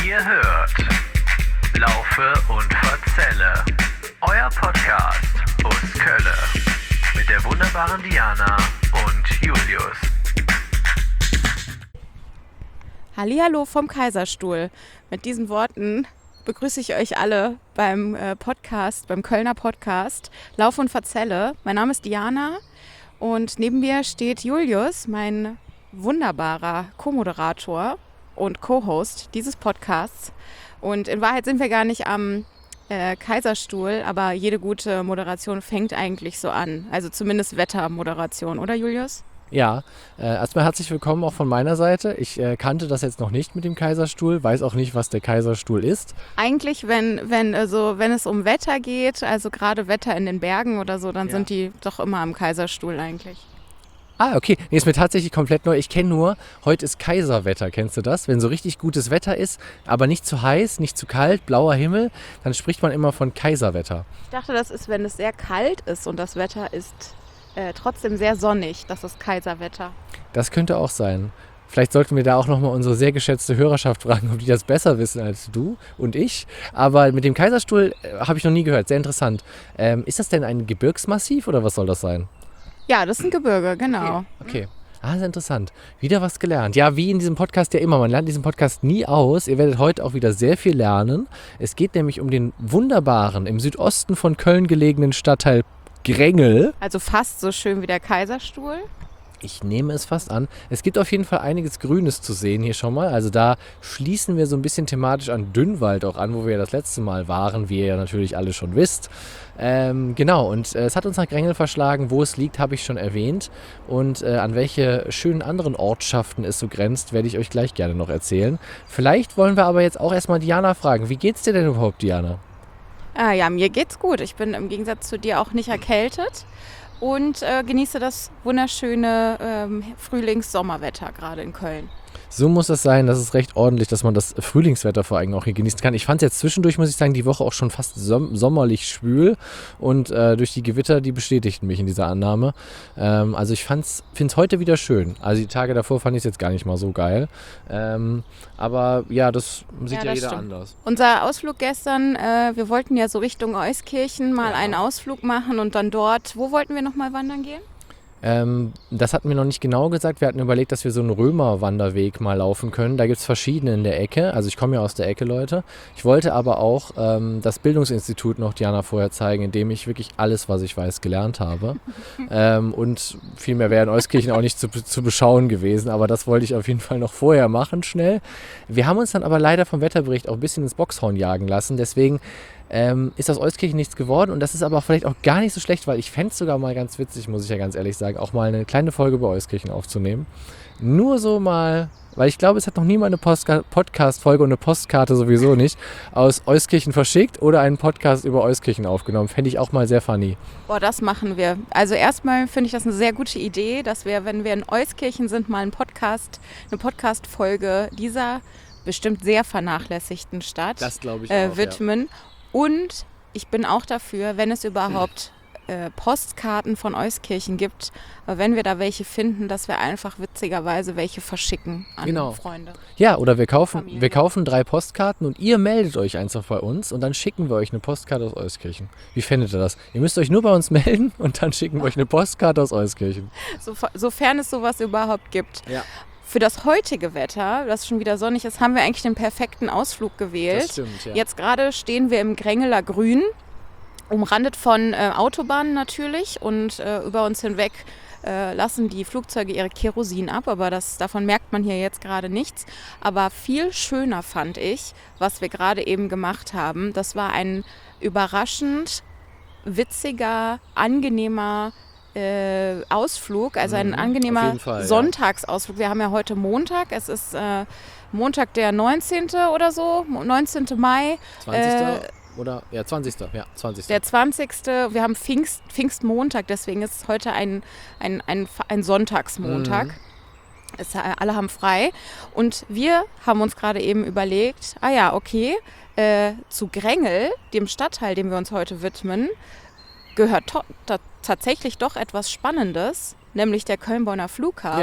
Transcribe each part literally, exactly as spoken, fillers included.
Ihr hört Laufe und Verzelle, euer Podcast aus Kölle mit der wunderbaren Diana und Julius. Hallihallo vom Kaiserstuhl. Mit diesen Worten begrüße ich euch alle beim äh, Podcast, beim Kölner Podcast Lauf und Verzelle. Mein Name ist Diana und neben mir steht Julius, mein wunderbarer Co-Moderator und Co-Host dieses Podcasts. Und in Wahrheit sind wir gar nicht am äh, Kaiserstuhl, aber jede gute Moderation fängt eigentlich so an. Also zumindest Wettermoderation, oder Julius? Ja, äh, erstmal herzlich willkommen auch von meiner Seite. Ich äh, kannte das jetzt noch nicht mit dem Kaiserstuhl, weiß auch nicht, was der Kaiserstuhl ist. Eigentlich, wenn, wenn, also, wenn es um Wetter geht, also gerade Wetter in den Bergen oder so, dann Ja. sind die doch immer am Kaiserstuhl eigentlich. Ah, okay. Nee, ist mir tatsächlich komplett neu. Ich kenne nur, heute ist Kaiserwetter, kennst du das? Wenn so richtig gutes Wetter ist, aber nicht zu heiß, nicht zu kalt, blauer Himmel, dann spricht man immer von Kaiserwetter. Ich dachte, das ist, wenn es sehr kalt ist und das Wetter ist äh, trotzdem sehr sonnig, das ist Kaiserwetter. Das könnte auch sein. Vielleicht sollten wir da auch nochmal unsere sehr geschätzte Hörerschaft fragen, ob die das besser wissen als du und ich. Aber mit dem Kaiserstuhl äh, habe ich noch nie gehört. Sehr interessant. Ähm, ist das denn ein Gebirgsmassiv oder was soll das sein? Ja, das ist ein Gebirge, genau. Okay. Ah, sehr interessant. Wieder was gelernt. Ja, wie in diesem Podcast ja immer. Man lernt diesen Podcast nie aus. Ihr werdet heute auch wieder sehr viel lernen. Es geht nämlich um den wunderbaren, im Südosten von Köln gelegenen Stadtteil Grengel. Also fast so schön wie der Kaiserstuhl. Ich nehme es fast an. Es gibt auf jeden Fall einiges Grünes zu sehen hier schon mal. Also da schließen wir so ein bisschen thematisch an Dünnwald auch an, wo wir ja das letzte Mal waren, wie ihr ja natürlich alle schon wisst. Ähm, genau, und äh, es hat uns nach Grengel verschlagen. Wo es liegt, habe ich schon erwähnt. Und äh, an welche schönen anderen Ortschaften es so grenzt, werde ich euch gleich gerne noch erzählen. Vielleicht wollen wir aber jetzt auch erstmal Diana fragen. Wie geht's dir denn überhaupt, Diana? Ah, ja, mir geht's gut. Ich bin im Gegensatz zu dir auch nicht erkältet und äh, genieße das wunderschöne ähm, Frühlings-Sommerwetter gerade in Köln. So muss es sein, das ist recht ordentlich, dass man das Frühlingswetter vor allem auch hier genießen kann. Ich fand es jetzt zwischendurch, muss ich sagen, die Woche auch schon fast som- sommerlich schwül und äh, durch die Gewitter, die bestätigten mich in dieser Annahme. Ähm, also ich finde es heute wieder schön. Also die Tage davor fand ich es jetzt gar nicht mal so geil. Ähm, aber ja, das sieht Ja, ja, das jeder stimmt. anders. Unser Ausflug gestern, äh, wir wollten ja so Richtung Euskirchen mal Ja. einen Ausflug machen und dann dort, wo wollten wir nochmal wandern gehen? Ähm, das hatten wir noch nicht genau gesagt. Wir hatten überlegt, dass wir so einen Römerwanderweg mal laufen können. Da gibt es verschiedene in der Ecke. Also ich komme ja aus der Ecke, Leute. Ich wollte aber auch ähm, das Bildungsinstitut noch Diana vorher zeigen, in dem ich wirklich alles, was ich weiß, gelernt habe. ähm, und viel mehr wäre in Euskirchen auch nicht zu, zu beschauen gewesen. Aber das wollte ich auf jeden Fall noch vorher machen, schnell. Wir haben uns dann aber leider vom Wetterbericht auch ein bisschen ins Boxhorn jagen lassen. Deswegen Ähm, ist aus Euskirchen nichts geworden und das ist aber vielleicht auch gar nicht so schlecht, weil ich fände es sogar mal ganz witzig, muss ich ja ganz ehrlich sagen, auch mal eine kleine Folge über Euskirchen aufzunehmen. Nur so mal, weil ich glaube, es hat noch niemand eine Postka- Podcast-Folge und eine Postkarte sowieso nicht aus Euskirchen verschickt oder einen Podcast über Euskirchen aufgenommen. Fände ich auch mal sehr funny. Boah, das machen wir. Also erstmal finde ich das eine sehr gute Idee, dass wir, wenn wir in Euskirchen sind, mal einen Podcast, eine Podcast-Folge dieser bestimmt sehr vernachlässigten Stadt glaube ich äh, widmen. Und ich bin auch dafür, wenn es überhaupt äh, Postkarten von Euskirchen gibt, aber wenn wir da welche finden, dass wir einfach witzigerweise welche verschicken an Genau. Freunde. Ja, oder wir kaufen, Familie. wir kaufen drei Postkarten und ihr meldet euch einfach bei uns und dann schicken wir euch eine Postkarte aus Euskirchen. Wie fändet ihr das? Ihr müsst euch nur bei uns melden und dann schicken wir euch eine Postkarte aus Euskirchen. So, sofern es sowas überhaupt gibt. Ja. Für das heutige Wetter, das schon wieder sonnig ist, haben wir eigentlich den perfekten Ausflug gewählt. Das stimmt, ja. Jetzt gerade stehen wir im Grengeler Grün, umrandet von äh, Autobahnen natürlich und äh, über uns hinweg äh, lassen die Flugzeuge ihre Kerosin ab, aber das, davon merkt man hier jetzt gerade nichts. Aber viel schöner fand ich, was wir gerade eben gemacht haben. Das war ein überraschend witziger, angenehmer Äh, Ausflug, also ein Mhm, auf angenehmer jeden Fall, ja. Sonntagsausflug. Wir haben ja heute Montag, es ist äh, Montag der neunzehnte oder so, neunzehnten Mai. zwanzigster oder? Ja, zwanzigster Ja, zwanzigster Der zwanzigste Wir haben Pfingst, Pfingstmontag, deswegen ist es heute ein, ein, ein, ein Sonntagsmontag. Mhm. Es, äh, alle haben frei. Und wir haben uns gerade eben überlegt, ah ja, okay, äh, zu Grengel, dem Stadtteil, dem wir uns heute widmen, gehört to- ta- tatsächlich doch etwas Spannendes, nämlich der Köln-Bonner Flughafen. Ja.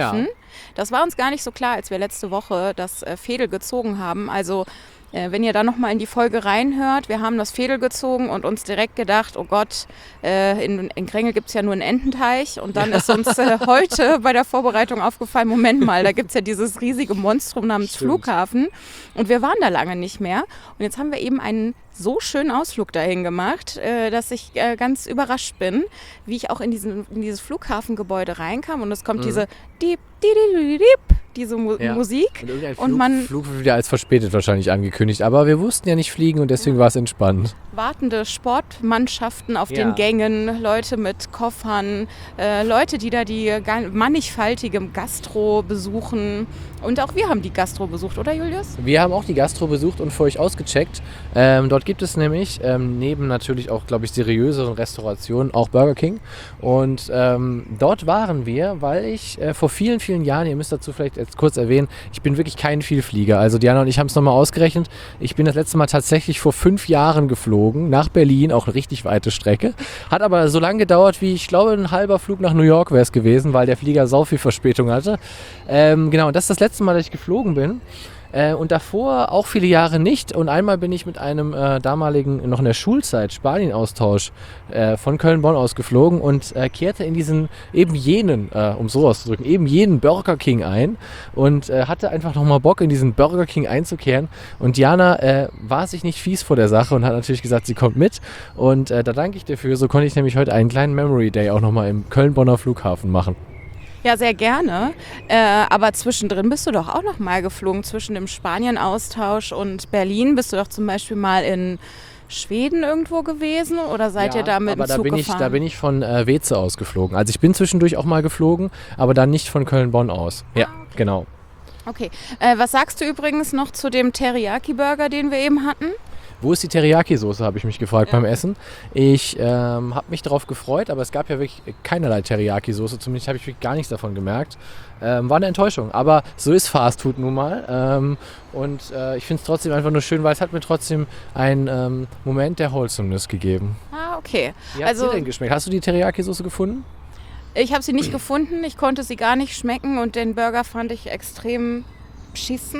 Das war uns gar nicht so klar, als wir letzte Woche das äh, Fädel gezogen haben. Also äh, wenn ihr da nochmal in die Folge reinhört, wir haben das Fädel gezogen und uns direkt gedacht, oh Gott, äh, in, in Krängel gibt es ja nur einen Ententeich. Und dann ist uns äh, heute bei der Vorbereitung aufgefallen, Moment mal, da gibt es ja dieses riesige Monstrum namens Stimmt. Flughafen. Und wir waren da lange nicht mehr. Und jetzt haben wir eben einen so schönen Ausflug dahin gemacht, äh, dass ich äh, ganz überrascht bin, wie ich auch in, diesen, in dieses Flughafengebäude reinkam. Und es kommt Mhm. diese Diep, Diep, Diep, Diep, diese Mu Ja. Musik. Und irgendein Und Flug, man- Flug wird wieder als verspätet wahrscheinlich angekündigt. Aber wir wussten ja nicht fliegen und deswegen war es entspannt. Wartende Sportmannschaften auf Ja. den Gängen, Leute mit Koffern, äh, Leute, die da die ga- mannigfaltige Gastro besuchen. Und auch wir haben die Gastro besucht, oder Julius? Wir haben auch die Gastro besucht und für euch ausgecheckt. Ähm, dort gibt es nämlich ähm, neben natürlich auch, glaube ich, seriöseren Restaurationen auch Burger King. Und ähm, dort waren wir, weil ich äh, vor vielen, vielen Jahren, ihr müsst dazu vielleicht jetzt kurz erwähnen, ich bin wirklich kein Vielflieger. Also Diana und ich haben es nochmal ausgerechnet. Ich bin das letzte Mal tatsächlich vor fünf Jahren geflogen nach Berlin, auch eine richtig weite Strecke. Hat aber so lange gedauert, wie ich glaube, ein halber Flug nach New York wäre es gewesen, weil der Flieger sau viel Verspätung hatte. Ähm, genau, und das ist das letzte Mal, dass ich geflogen bin. Äh, und davor auch viele Jahre nicht. Und einmal bin ich mit einem äh, damaligen, noch in der Schulzeit, Spanien-Austausch äh, von Köln-Bonn aus geflogen und äh, kehrte in diesen eben jenen, äh, um so auszudrücken, eben jenen Burger King ein und äh, hatte einfach nochmal Bock, in diesen Burger King einzukehren. Und Diana äh, war sich nicht fies vor der Sache und hat natürlich gesagt, sie kommt mit. Und äh, da danke ich dir für. So konnte ich nämlich heute einen kleinen Memory Day auch nochmal im Köln-Bonner Flughafen machen. Ja, sehr gerne. Äh, aber zwischendrin bist du doch auch noch mal geflogen. Zwischen dem Spanien-Austausch und Berlin bist du doch zum Beispiel mal in Schweden irgendwo gewesen? Oder seid Ja, ihr da mit aber dem da Zug bin ich, gefahren? da bin ich von äh, Weze aus geflogen. Also ich bin zwischendurch auch mal geflogen, aber dann nicht von Köln-Bonn aus. Ja, Ah, okay. genau. Okay. Äh, was sagst du übrigens noch zu dem Teriyaki-Burger, den wir eben hatten? Wo ist die Teriyaki-Soße, habe ich mich gefragt Ja. beim Essen. Ich ähm, habe mich darauf gefreut, aber es gab ja wirklich keinerlei Teriyaki-Soße. Zumindest habe ich wirklich gar nichts davon gemerkt. Ähm, war eine Enttäuschung, aber so ist Fastfood nun mal. Ähm, und äh, ich finde es trotzdem einfach nur schön, weil es hat mir trotzdem einen ähm, Moment der Wholesomeness gegeben. Ah, okay. Wie hat Also- sie denn geschmeckt? Hast du die Teriyaki-Soße gefunden? Ich habe sie nicht gefunden, ich konnte sie gar nicht schmecken und den Burger fand ich extrem beschissen.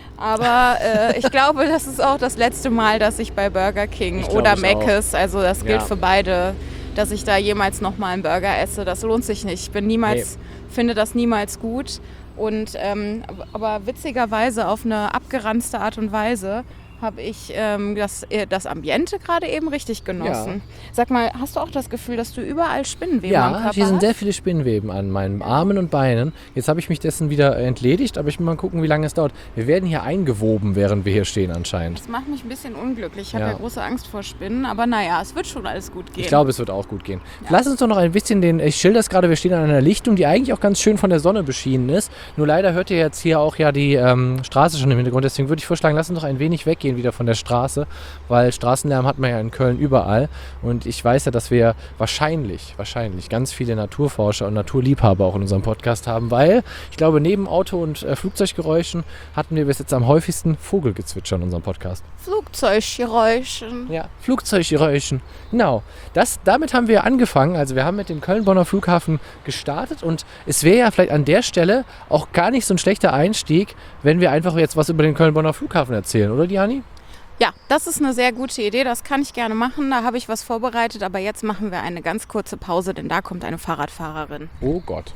Aber äh, ich glaube, das ist auch das letzte Mal, dass ich bei Burger King Ich glaub, oder ich Mc's, also das gilt Ja. für beide, dass ich da jemals nochmal einen Burger esse. Das lohnt sich nicht. Ich bin niemals, finde das niemals gut. Und ähm, aber witzigerweise auf eine abgeranzte Art und Weise habe ich ähm, das, äh, das Ambiente gerade eben richtig genossen. Sag mal, hast du auch das Gefühl, dass du überall Spinnenweben am Ja, Körper hier sind hast? sehr viele Spinnweben an meinen Armen und Beinen. Jetzt habe ich mich dessen wieder entledigt, aber ich will mal gucken, wie lange es dauert. Wir werden hier eingewoben, während wir hier stehen anscheinend. Das macht mich ein bisschen unglücklich. Ich habe Ja. ja große Angst vor Spinnen, aber naja, es wird schon alles gut gehen. Ich glaube, es wird auch gut gehen. Lass uns doch noch ein bisschen den, ich schilder es gerade, wir stehen an einer Lichtung, die eigentlich auch ganz schön von der Sonne beschienen ist. Nur leider hört ihr jetzt hier auch ja die ähm, Straße schon im Hintergrund. Deswegen würde ich vorschlagen, lass uns doch ein wenig weggehen wieder von der Straße, weil Straßenlärm hat man ja in Köln überall. Und ich weiß ja, dass wir wahrscheinlich, wahrscheinlich ganz viele Naturforscher und Naturliebhaber auch in unserem Podcast haben, weil ich glaube, neben Auto- und äh, Flugzeuggeräuschen hatten wir bis jetzt am häufigsten Vogelgezwitscher in unserem Podcast. Flugzeuggeräuschen. Ja, Flugzeuggeräuschen. Genau. Das, damit haben wir angefangen. Also wir haben mit dem Köln-Bonner Flughafen gestartet und es wäre ja vielleicht an der Stelle auch gar nicht so ein schlechter Einstieg, wenn wir einfach jetzt was über den Köln-Bonner Flughafen erzählen, oder Diani? Ja, das ist eine sehr gute Idee. Das kann ich gerne machen. Da habe ich was vorbereitet. Aber jetzt machen wir eine ganz kurze Pause, denn da kommt eine Fahrradfahrerin. Oh Gott.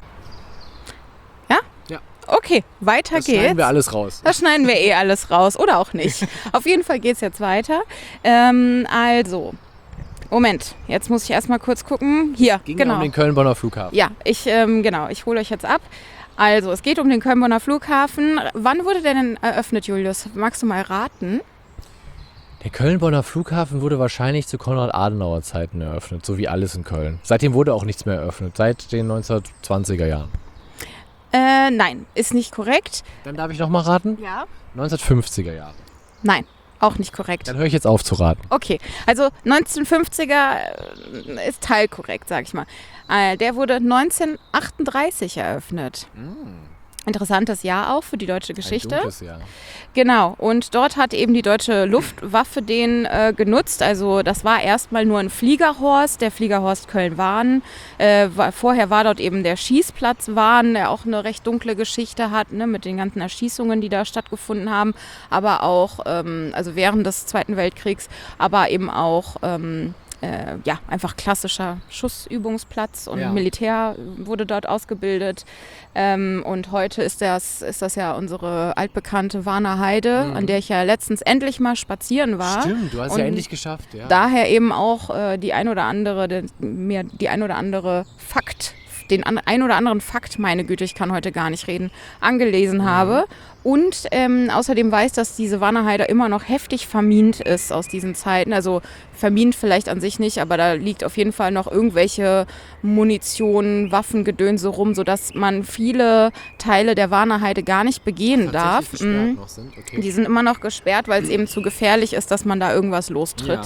Okay, weiter Das geht's. schneiden wir alles raus. Das schneiden wir eh alles raus. Oder auch nicht. Auf jeden Fall geht's jetzt weiter. Ähm, also, Moment. Jetzt muss ich erstmal kurz gucken. Hier, Ging genau. um den Köln-Bonner Flughafen. Ja, ich, ähm, genau, ich hole euch jetzt ab. Also, es geht um den Köln-Bonner Flughafen. Wann wurde der denn eröffnet, Julius? Magst du mal raten? Der Köln-Bonner Flughafen wurde wahrscheinlich zu Konrad-Adenauer-Zeiten eröffnet, so wie alles in Köln. Seitdem wurde auch nichts mehr eröffnet, seit den neunzehnhundertzwanziger Jahren. Äh, nein, ist nicht korrekt. Dann darf ich noch mal raten? Ja. neunzehnhundertfünfziger Jahre. Nein, auch nicht korrekt. Dann höre ich jetzt auf zu raten. Okay, also neunzehnhundertfünfziger ist teilkorrekt, sag ich mal. Äh, der wurde neunzehnhundertachtunddreißig eröffnet. Interessantes Jahr auch für die deutsche Geschichte. Ein dunkles Jahr. Genau, und dort hat eben die deutsche Luftwaffe den äh, genutzt. Also das war erstmal nur ein Fliegerhorst, der Fliegerhorst Köln-Wahn. Äh, war, vorher war dort eben der Schießplatz Wahn, der auch eine recht dunkle Geschichte hat, ne, mit den ganzen Erschießungen, die da stattgefunden haben. Aber auch, ähm, also während des Zweiten Weltkriegs, aber eben auch... Ähm, Äh, ja, einfach klassischer Schussübungsplatz und Ja. Militär wurde dort ausgebildet. Ähm, und heute ist das, ist das ja unsere altbekannte Warner Heide, Mhm. an der ich ja letztens endlich mal spazieren war. Stimmt, du hast es Und ja endlich geschafft. Ja. Daher eben auch äh, die ein oder andere, den, mir die ein oder andere Fakt, den an, ein oder anderen Fakt, meine Güte, ich kann heute gar nicht reden, angelesen Mhm. habe. Und ähm, außerdem weiß, dass diese Warnerheide immer noch heftig vermint ist aus diesen Zeiten. Also vermint vielleicht an sich nicht, aber da liegt auf jeden Fall noch irgendwelche Munition, Waffengedönse rum, sodass man viele Teile der Warnerheide gar nicht begehen darf. Tatsächlich gesperrt Mhm. noch sind. Okay. Die sind immer noch gesperrt, weil es eben zu gefährlich ist, dass man da irgendwas lostritt.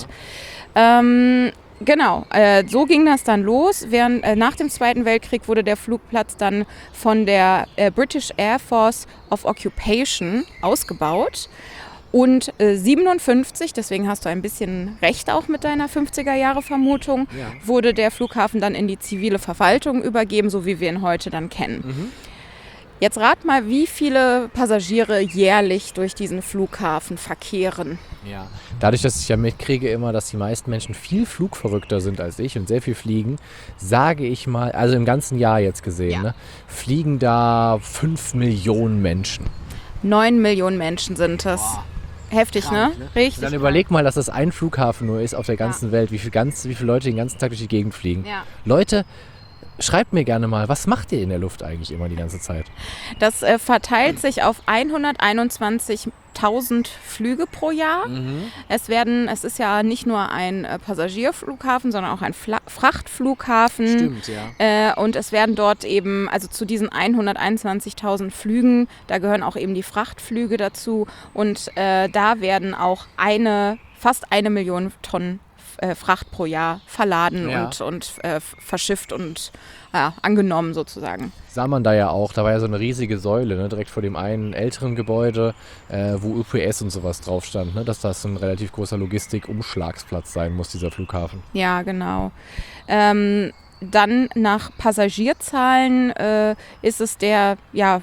Ähm, genau, äh, so ging das dann los. Während, äh, nach dem Zweiten Weltkrieg wurde der Flugplatz dann von der äh, British Air Force of Occupation ausgebaut. Und äh, siebenundfünfzig, deswegen hast du ein bisschen recht auch mit deiner fünfziger-Jahre-Vermutung, Ja. wurde der Flughafen dann in die zivile Verwaltung übergeben, so wie wir ihn heute dann kennen. Mhm. Jetzt rat mal, wie viele Passagiere jährlich durch diesen Flughafen verkehren. Ja. Dadurch, dass ich ja mitkriege immer, dass die meisten Menschen viel flugverrückter sind als ich und sehr viel fliegen, sage ich mal, also im ganzen Jahr jetzt gesehen, Ja. ne, fliegen da fünf Millionen Menschen. Neun Millionen Menschen sind es. Boah. Heftig, Krank, ne? ne? Richtig. Dann überleg mal, dass das ein Flughafen nur ist auf der ganzen Welt, wie viel, ganz, wie viele Leute den ganzen Tag durch die Gegend fliegen. Ja. Leute, schreibt mir gerne mal, was macht ihr in der Luft eigentlich immer die ganze Zeit? Das äh, verteilt sich auf hunderteinundzwanzigtausend Flüge pro Jahr. Es werden, es ist ja nicht nur ein äh, Passagierflughafen, sondern auch ein Fla- Frachtflughafen. Stimmt, ja. Äh, und es werden dort eben, also zu diesen hunderteinundzwanzigtausend Flügen, da gehören auch eben die Frachtflüge dazu. Und äh, da werden auch eine, fast eine Million Tonnen äh, Fracht pro Jahr verladen Ja. und, und äh, verschifft und äh, angenommen sozusagen. Sah man da ja auch, da war ja so eine riesige Säule, ne, direkt vor dem einen älteren Gebäude, äh, wo U P S und sowas drauf stand, ne, dass das ein relativ großer Logistik-Umschlagsplatz sein muss, dieser Flughafen. Ja, genau. Ähm, dann nach Passagierzahlen äh, ist es der ja,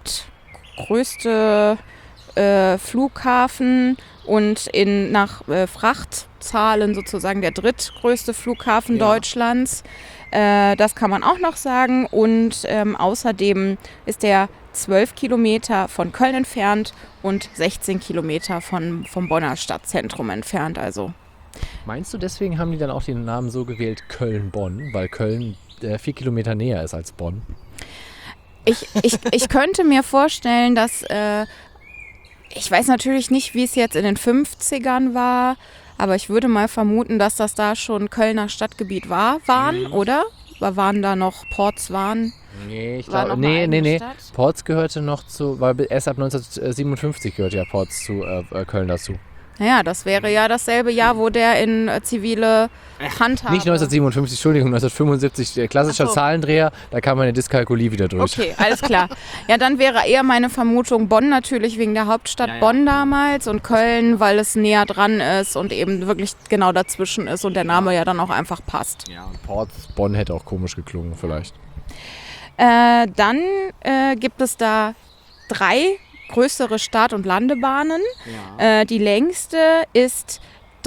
siebtgrößte äh, Flughafen und in, nach äh, Frachtzahlen sozusagen der drittgrößte Flughafen Ja. Deutschlands. Äh, das kann man auch noch sagen. Und ähm, außerdem ist der zwölf Kilometer von Köln entfernt und sechzehn Kilometer von, vom Bonner Stadtzentrum entfernt. Also Meinst du, deswegen haben die dann auch den Namen so gewählt Köln-Bonn, weil Köln äh, vier Kilometer näher ist als Bonn? Ich, ich, ich könnte mir vorstellen, dass, äh, ich weiß natürlich nicht, wie es jetzt in den fünfzigern war, aber ich würde mal vermuten, dass das da schon Kölner Stadtgebiet war, waren, Mhm. oder? Oder waren da noch Ports waren? Nee, ich War glaube, noch eine nee, nee, eigene nee. Stadt? Ports gehörte noch zu, weil erst ab neunzehnhundertsiebenundfünfzig gehörte ja Ports zu äh, äh, Köln dazu. Naja, das wäre ja dasselbe Jahr, wo der in äh, zivile Handhabe... Nicht neunzehnhundertsiebenundfünfzig, Entschuldigung, neunzehnhundertfünfundsiebzig, der klassische Ach so. Zahlendreher, da kam meine Dyskalkulie wieder durch. Okay, alles klar. Ja, dann wäre eher meine Vermutung Bonn natürlich wegen der Hauptstadt Ja, ja. Bonn damals und Köln, weil es näher dran ist und eben wirklich genau dazwischen ist und der Name ja dann auch einfach passt. Ja, und Ports Bonn hätte auch komisch geklungen vielleicht. Äh, dann äh, gibt es da drei größere Start- und Landebahnen. Ja. Äh, die längste ist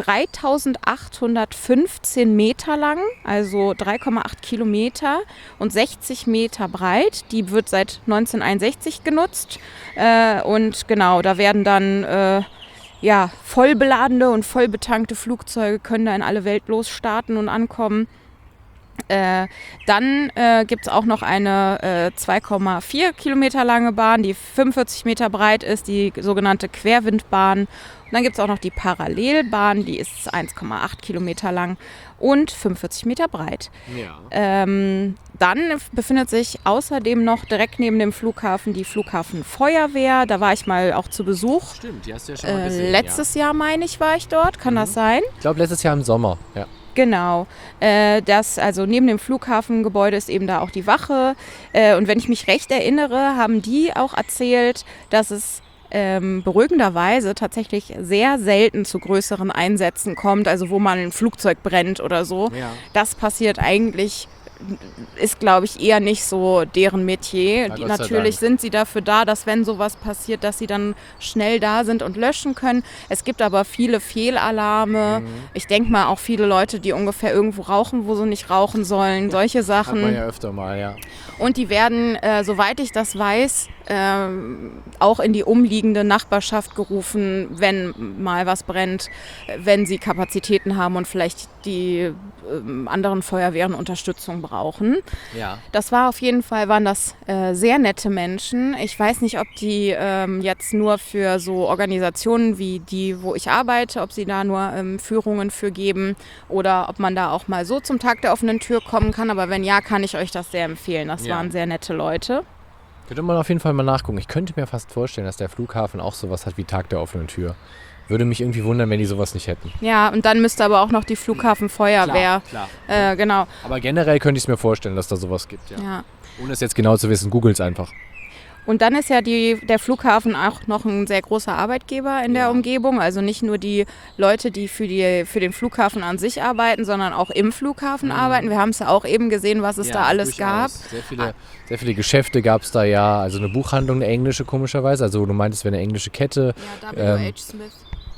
dreitausendachthundertfünfzehn Meter lang, also drei Komma acht Kilometer und sechzig Meter breit. Die wird seit neunzehnhunderteinundsechzig genutzt. Äh, und genau, da werden dann äh, ja, vollbeladene und vollbetankte Flugzeuge können da in alle Welt losstarten und ankommen. Äh, dann äh, gibt es auch noch eine äh, zwei Komma vier Kilometer lange Bahn, die fünfundvierzig Meter breit ist, die sogenannte Querwindbahn. Und dann gibt es auch noch die Parallelbahn, die ist eins Komma acht Kilometer lang und fünfundvierzig Meter breit. Ja. Ähm, dann befindet sich außerdem noch direkt neben dem Flughafen die Flughafenfeuerwehr. Da war ich mal auch zu Besuch. Stimmt, die hast du ja schon mal Äh, gesehen. letztes Jahr, meine ich, war ich dort. Kann Mhm. das sein? Ja. Ich glaube, letztes Jahr im Sommer, ja. Genau. Äh, das, also neben dem Flughafengebäude ist eben da auch die Wache. Äh, und wenn ich mich recht erinnere, haben die auch erzählt, dass es ähm, beruhigenderweise tatsächlich sehr selten zu größeren Einsätzen kommt, also wo mal ein Flugzeug brennt oder so. Ja. Das passiert eigentlich, ist, glaube ich, eher nicht so deren Metier. Ja, Die, Gott sei natürlich Dank. sind sie dafür da, dass wenn sowas passiert, dass sie dann schnell da sind und löschen können. Es gibt aber viele Fehlalarme. Mhm. Ich denke mal auch viele Leute, die ungefähr irgendwo rauchen, wo sie nicht rauchen sollen. Solche Hat Sachen. man ja öfter mal, ja. Und die werden, äh, soweit ich das weiß, ähm, auch in die umliegende Nachbarschaft gerufen, wenn mal was brennt, äh, wenn sie Kapazitäten haben und vielleicht die ähm, anderen Feuerwehren Unterstützung brauchen. Ja. Das war auf jeden Fall, waren das äh, sehr nette Menschen. Ich weiß nicht, ob die ähm, jetzt nur für so Organisationen wie die, wo ich arbeite, ob sie da nur ähm, Führungen für geben oder ob man da auch mal so zum Tag der offenen Tür kommen kann. Aber wenn ja, kann ich euch das sehr empfehlen. Das Ja. waren sehr nette Leute. Könnte man auf jeden Fall mal nachgucken. Ich könnte mir fast vorstellen, dass der Flughafen auch sowas hat wie Tag der offenen Tür. Würde mich irgendwie wundern, wenn die sowas nicht hätten. Ja, und dann müsste aber auch noch die Flughafenfeuerwehr. Klar. Äh, genau. Aber generell könnte ich es mir vorstellen, dass da sowas gibt, ja. Ja. Ohne es jetzt genau zu wissen, googelt es einfach. Und dann ist ja die, der Flughafen auch noch ein sehr großer Arbeitgeber in der Ja. Umgebung. Also nicht nur die Leute, die für, die für den Flughafen an sich arbeiten, sondern auch im Flughafen Mhm. arbeiten. Wir haben es ja auch eben gesehen, was es da alles gab. Sehr viele, sehr viele Geschäfte gab es da, ja. Also eine Buchhandlung, eine englische komischerweise. Also du meintest, es wäre eine englische Kette. Ja, Ähm, W H Smith.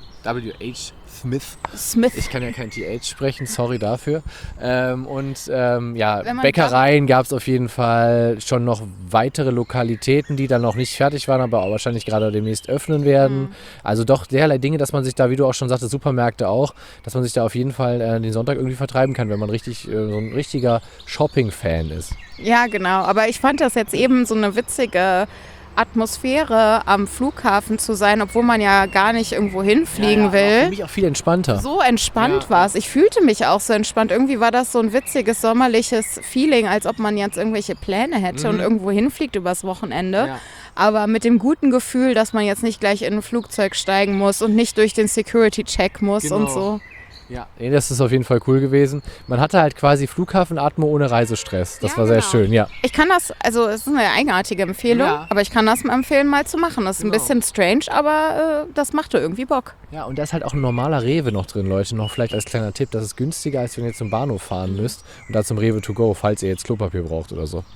W H Smith. Smith. Ich kann ja kein T H sprechen, sorry dafür. Ähm, und ähm, ja, Wenn man Bäckereien gab es auf jeden Fall schon noch weitere Lokalitäten, die dann noch nicht fertig waren, aber auch wahrscheinlich gerade demnächst öffnen werden. Mhm. Also doch derlei Dinge, dass man sich da, wie du auch schon sagtest, Supermärkte auch, dass man sich da auf jeden Fall äh, den Sonntag irgendwie vertreiben kann, wenn man richtig äh, so ein richtiger Shopping-Fan ist. Ja, genau. Aber ich fand das jetzt eben so eine witzige Atmosphäre am Flughafen zu sein, obwohl man ja gar nicht irgendwo hinfliegen Für will. mich auch viel entspannter. So entspannt Ja. war es. Ich fühlte mich auch so entspannt. Irgendwie war das so ein witziges, sommerliches Feeling, als ob man jetzt irgendwelche Pläne hätte Mhm. und irgendwo hinfliegt übers Wochenende. Ja. Aber mit dem guten Gefühl, dass man jetzt nicht gleich in ein Flugzeug steigen muss und nicht durch den Security-Check muss Genau. und so. Ja, nee, das ist auf jeden Fall cool gewesen. Man hatte halt quasi Flughafenatmo ohne Reisestress. Das Ja, war sehr genau. schön, ja. Ich kann das, also es ist eine eigenartige Empfehlung, Ja. aber ich kann das mal empfehlen, mal zu machen. Das ist Genau. ein bisschen strange, aber äh, das machte irgendwie Bock. Ja, und da ist halt auch ein normaler Rewe noch drin, Leute. Noch vielleicht als kleiner Tipp, das ist günstiger, als wenn ihr zum Bahnhof fahren müsst. Und da zum Rewe to go, falls ihr jetzt Klopapier braucht oder so.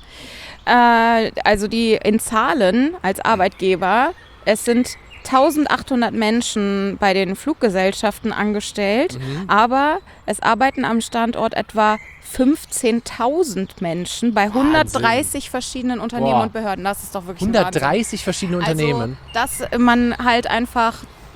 Äh, also die in Zahlen als Arbeitgeber, es sind eintausendachthundert Menschen bei den Fluggesellschaften angestellt, aber es arbeiten am Standort etwa fünfzehntausend Menschen bei hundertdreißig verschiedenen Unternehmen Boah. und Behörden. Das ist doch wirklich ein Wahnsinn. hundertdreißig verschiedene Unternehmen. Also, dass man halt einfach,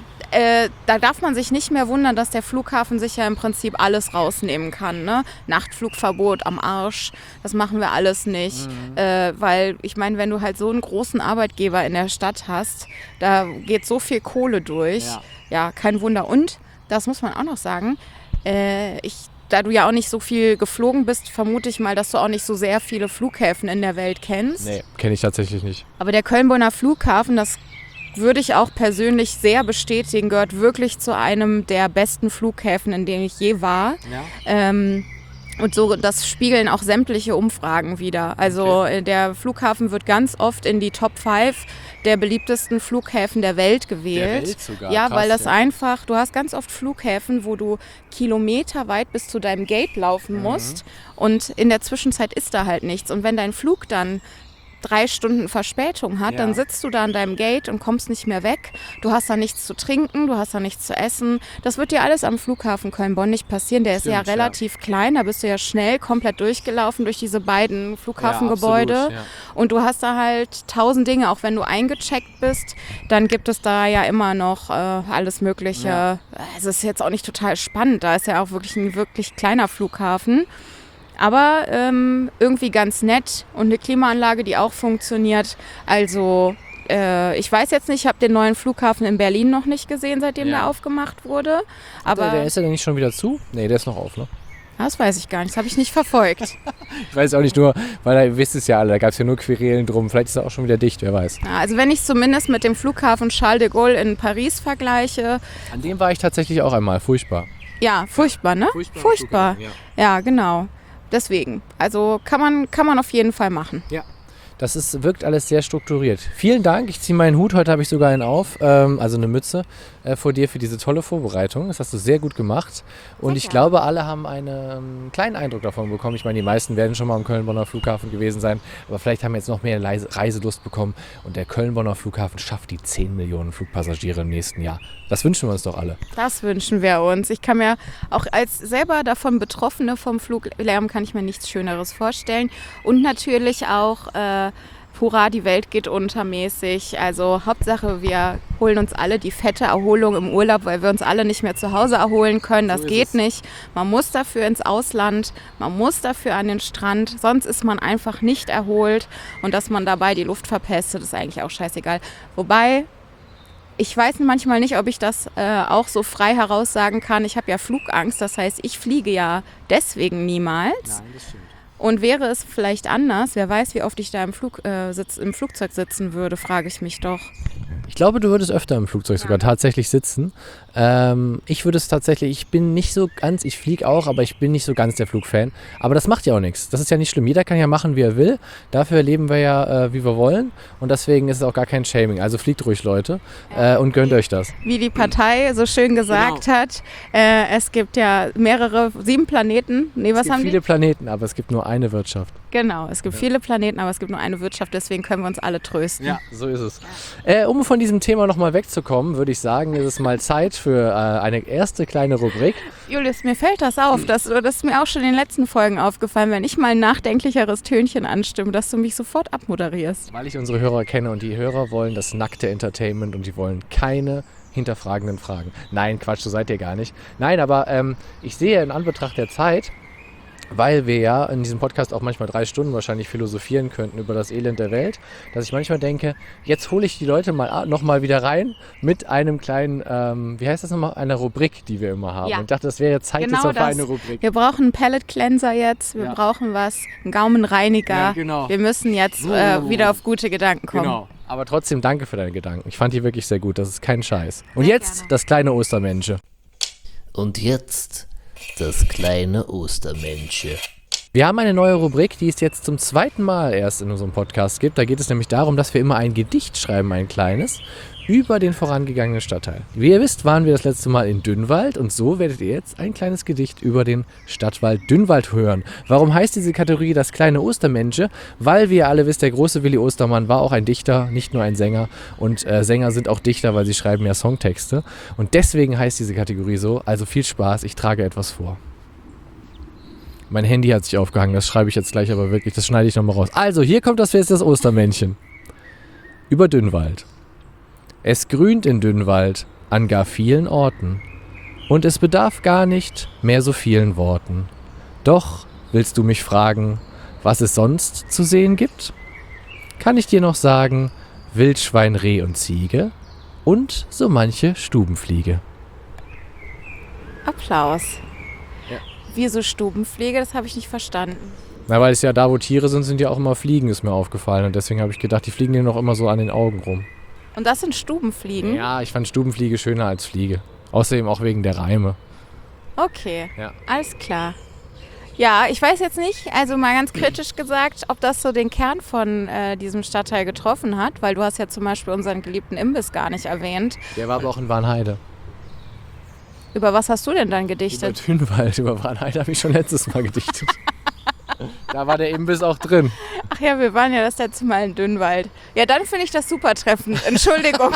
äh, da darf man sich nicht mehr wundern, dass der Flughafen sich ja im Prinzip alles rausnehmen kann. Ne? Nachtflugverbot am Arsch, das machen wir alles nicht. Mhm. Äh, weil ich meine, wenn du halt so einen großen Arbeitgeber in der Stadt hast, da geht so viel Kohle durch. Ja. Ja, kein Wunder. Und, das muss man auch noch sagen, äh, ich da du ja auch nicht so viel geflogen bist, vermute ich mal, dass du auch nicht so sehr viele Flughäfen in der Welt kennst. Nee, kenne ich tatsächlich nicht. Aber der Köln-Bonner Flughafen, das würde ich auch persönlich sehr bestätigen, gehört wirklich zu einem der besten Flughäfen, in denen ich je war. Ja. Ähm, und so, das spiegeln auch sämtliche Umfragen wider. Also Okay. äh, der Flughafen wird ganz oft in die Top fünf der beliebtesten Flughäfen der Welt gewählt. Der Welt sogar, Ja, krass, weil das ja. einfach, du hast ganz oft Flughäfen, wo du kilometerweit bis zu deinem Gate laufen Mhm. musst und in der Zwischenzeit ist da halt nichts. Und wenn dein Flug dann drei Stunden Verspätung hat, Ja. dann sitzt du da an deinem Gate und kommst nicht mehr weg. Du hast da nichts zu trinken, du hast da nichts zu essen. Das wird dir alles am Flughafen Köln-Bonn nicht passieren. Der ist Stimmt, ja ja. relativ klein, da bist du ja schnell komplett durchgelaufen durch diese beiden Flughafengebäude. Ja, absolut, ja. Und du hast da halt tausend Dinge, auch wenn du eingecheckt bist, dann gibt es da ja immer noch äh, alles Mögliche. Ja. Es ist jetzt auch nicht total spannend, da ist ja auch wirklich ein wirklich kleiner Flughafen. Aber ähm, irgendwie ganz nett und eine Klimaanlage, die auch funktioniert. Also äh, ich weiß jetzt nicht, ich habe den neuen Flughafen in Berlin noch nicht gesehen, seitdem Ja. der aufgemacht wurde. Aber Aber der ist ja denn nicht schon wieder zu? Nee, der ist noch auf, ne? das weiß ich gar nicht, das habe ich nicht verfolgt. Ich weiß auch nicht nur, weil da, ihr wisst es ja alle, da gab es ja nur Querelen drum. Vielleicht ist er auch schon wieder dicht, wer weiß. Ja, also wenn ich zumindest mit dem Flughafen Charles de Gaulle in Paris vergleiche, An dem war ich tatsächlich auch einmal, furchtbar. Ja, furchtbar, ne? Furchtbar. Furchtbar. Ja. Ja, genau. Deswegen. Also kann man, kann man auf jeden Fall machen. Ja. Das ist, wirkt alles sehr strukturiert. Vielen Dank. Ich ziehe meinen Hut. Heute habe ich sogar einen auf, ähm, also eine Mütze äh, vor dir für diese tolle Vorbereitung. Das hast du sehr gut gemacht. Und Sehr ich gerne. glaube, alle haben einen ähm, kleinen Eindruck davon bekommen. Ich meine, die meisten werden schon mal am Köln-Bonner Flughafen gewesen sein. Aber vielleicht haben jetzt noch mehr Leise- Reiselust bekommen. Und der Köln-Bonner Flughafen schafft die zehn Millionen Flugpassagiere im nächsten Jahr. Das wünschen wir uns doch alle. Das wünschen wir uns. Ich kann mir auch als selber davon Betroffene vom Fluglärm kann ich mir nichts Schöneres vorstellen. Und natürlich auch äh, hurra, die Welt geht unter mäßig. Also Hauptsache, wir holen uns alle die fette Erholung im Urlaub, weil wir uns alle nicht mehr zu Hause erholen können. Das So ist geht es. nicht. Man muss dafür ins Ausland, man muss dafür an den Strand, sonst ist man einfach nicht erholt. Und dass man dabei die Luft verpestet, ist eigentlich auch scheißegal. Wobei, ich weiß manchmal nicht, ob ich das äh, auch so frei heraus sagen kann. Ich habe ja Flugangst, das heißt, ich fliege ja deswegen niemals. Nein, das stimmt. Und wäre es vielleicht anders, wer weiß, wie oft ich da im, Flug, äh, sitz, im Flugzeug sitzen würde, frage ich mich doch. Ich glaube, du würdest öfter im Flugzeug sogar tatsächlich sitzen. Ähm, ich würde es tatsächlich, ich bin nicht so ganz, ich fliege auch, aber ich bin nicht so ganz der Flugfan. Aber das macht ja auch nichts. Das ist ja nicht schlimm. Jeder kann ja machen, wie er will. Dafür leben wir ja, äh, wie wir wollen. Und deswegen ist es auch gar kein Shaming. Also fliegt ruhig, Leute, äh, und gönnt euch das. Wie die Partei so schön gesagt Genau. hat, äh, es gibt ja mehrere, sieben Planeten. Nee, was Es gibt haben viele die? Planeten, aber es gibt nur eine Wirtschaft. Genau, es gibt Ja. viele Planeten, aber es gibt nur eine Wirtschaft, deswegen können wir uns alle trösten. Ja, so ist es. Äh, um von diesem Thema nochmal wegzukommen, würde ich sagen, ist es mal Zeit für äh, eine erste kleine Rubrik. Julius, mir fällt das auf, das, das ist mir auch schon in den letzten Folgen aufgefallen, wenn ich mal ein nachdenklicheres Tönchen anstimme, dass du mich sofort abmoderierst. Weil ich unsere Hörer kenne und die Hörer wollen das nackte Entertainment und die wollen keine hinterfragenden Fragen. Nein, Quatsch, so seid ihr gar nicht. Nein, aber ähm, ich sehe in Anbetracht der Zeit, weil wir ja in diesem Podcast auch manchmal drei Stunden wahrscheinlich philosophieren könnten über das Elend der Welt, dass ich manchmal denke, jetzt hole ich die Leute mal nochmal wieder rein mit einem kleinen, ähm, wie heißt das nochmal, einer Rubrik, die wir immer haben. Ja. Und ich dachte, das wäre jetzt Zeit Genau jetzt auch für das. eine Rubrik. Wir brauchen einen Palette Cleanser jetzt, wir Ja. brauchen was, einen Gaumenreiniger. Ja, genau. Wir müssen jetzt äh, wieder auf gute Gedanken kommen. Genau. Aber trotzdem danke für deine Gedanken. Ich fand die wirklich sehr gut. Das ist kein Scheiß. Und Sehr jetzt gerne. das kleine Ostermensche. Und jetzt das kleine Ostermensche. Wir haben eine neue Rubrik, die es jetzt zum zweiten Mal erst in unserem Podcast gibt. Da geht es nämlich darum, dass wir immer ein Gedicht schreiben, ein kleines, über den vorangegangenen Stadtteil. Wie ihr wisst, waren wir das letzte Mal in Dünnwald und so werdet ihr jetzt ein kleines Gedicht über den Stadtwald Dünnwald hören. Warum heißt diese Kategorie das kleine Ostermensche? Weil, wie ihr alle wisst, der große Willi Ostermann war auch ein Dichter, nicht nur ein Sänger. Und äh, Sänger sind auch Dichter, weil sie schreiben ja Songtexte. Und deswegen heißt diese Kategorie so. Also viel Spaß, ich trage etwas vor. Mein Handy hat sich aufgehangen, das schreibe ich jetzt gleich aber wirklich, das schneide ich nochmal raus. Also, hier kommt das jetzt das Ostermännchen. Über Dünnwald. Es grünt in Dünnwald an gar vielen Orten. Und es bedarf gar nicht mehr so vielen Worten. Doch willst du mich fragen, was es sonst zu sehen gibt? Kann ich dir noch sagen, Wildschwein, Reh und Ziege und so manche Stubenfliege. Applaus. Ja. Wieso Stubenpflege? Das habe ich nicht verstanden. Na, weil es ja da, wo Tiere sind, sind ja auch immer Fliegen, ist mir aufgefallen. Und deswegen habe ich gedacht, die fliegen dir noch immer so an den Augen rum. Und das sind Stubenfliegen? Ja, ich fand Stubenfliege schöner als Fliege. Außerdem auch wegen der Reime. Okay, Ja. alles klar. Ja, ich weiß jetzt nicht, also mal ganz kritisch gesagt, ob das so den Kern von äh, diesem Stadtteil getroffen hat, weil du hast ja zum Beispiel unseren geliebten Imbiss gar nicht erwähnt. Der war aber auch in Warnheide. Über was hast du denn dann Über gedichtet? Dünwald, über Warnheide habe ich schon letztes Mal gedichtet. Da war der Imbiss auch drin. Ach ja, wir waren ja das letzte Mal in Dünnwald. Ja, dann finde ich das super treffend. Entschuldigung.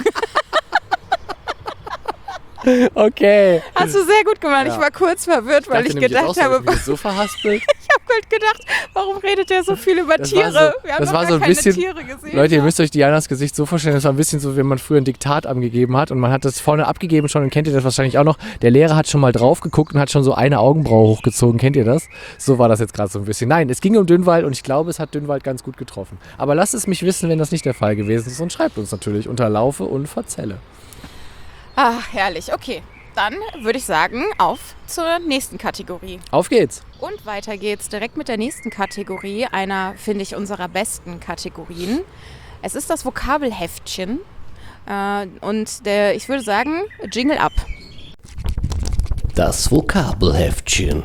Okay. Hast du sehr gut gemacht. Ja. Ich war kurz verwirrt, weil ich, dachte nämlich gedacht jetzt auch so, habe, hab ich mich jetzt so verhaspelt. ich habe halt gedacht, warum redet der so viel über Das war Tiere? so- wir haben das doch war gar so ein keine bisschen- Tiere gesehen. Leute, ihr müsst euch Dianas Gesicht so vorstellen, das war ein bisschen so, wenn man früher ein Diktat abgegeben hat und man hat das vorne abgegeben schon und kennt ihr das wahrscheinlich auch noch. Der Lehrer hat schon mal drauf geguckt und hat schon so eine Augenbraue hochgezogen. Kennt ihr das? So war das jetzt gerade so ein bisschen. Nein, es ging um Dünnwald und ich glaube, es hat Dünnwald ganz gut getroffen. Aber lasst es mich wissen, wenn das nicht der Fall gewesen ist und schreibt uns natürlich unter Laufe und Verzelle. Ach, herrlich. Okay, dann würde ich sagen, auf zur nächsten Kategorie. Auf geht's! Und weiter geht's direkt mit der nächsten Kategorie, einer, finde ich, unserer besten Kategorien. Es ist das Vokabelheftchen. Äh, und der, ich würde sagen, Jingle ab. Das Vokabelheftchen.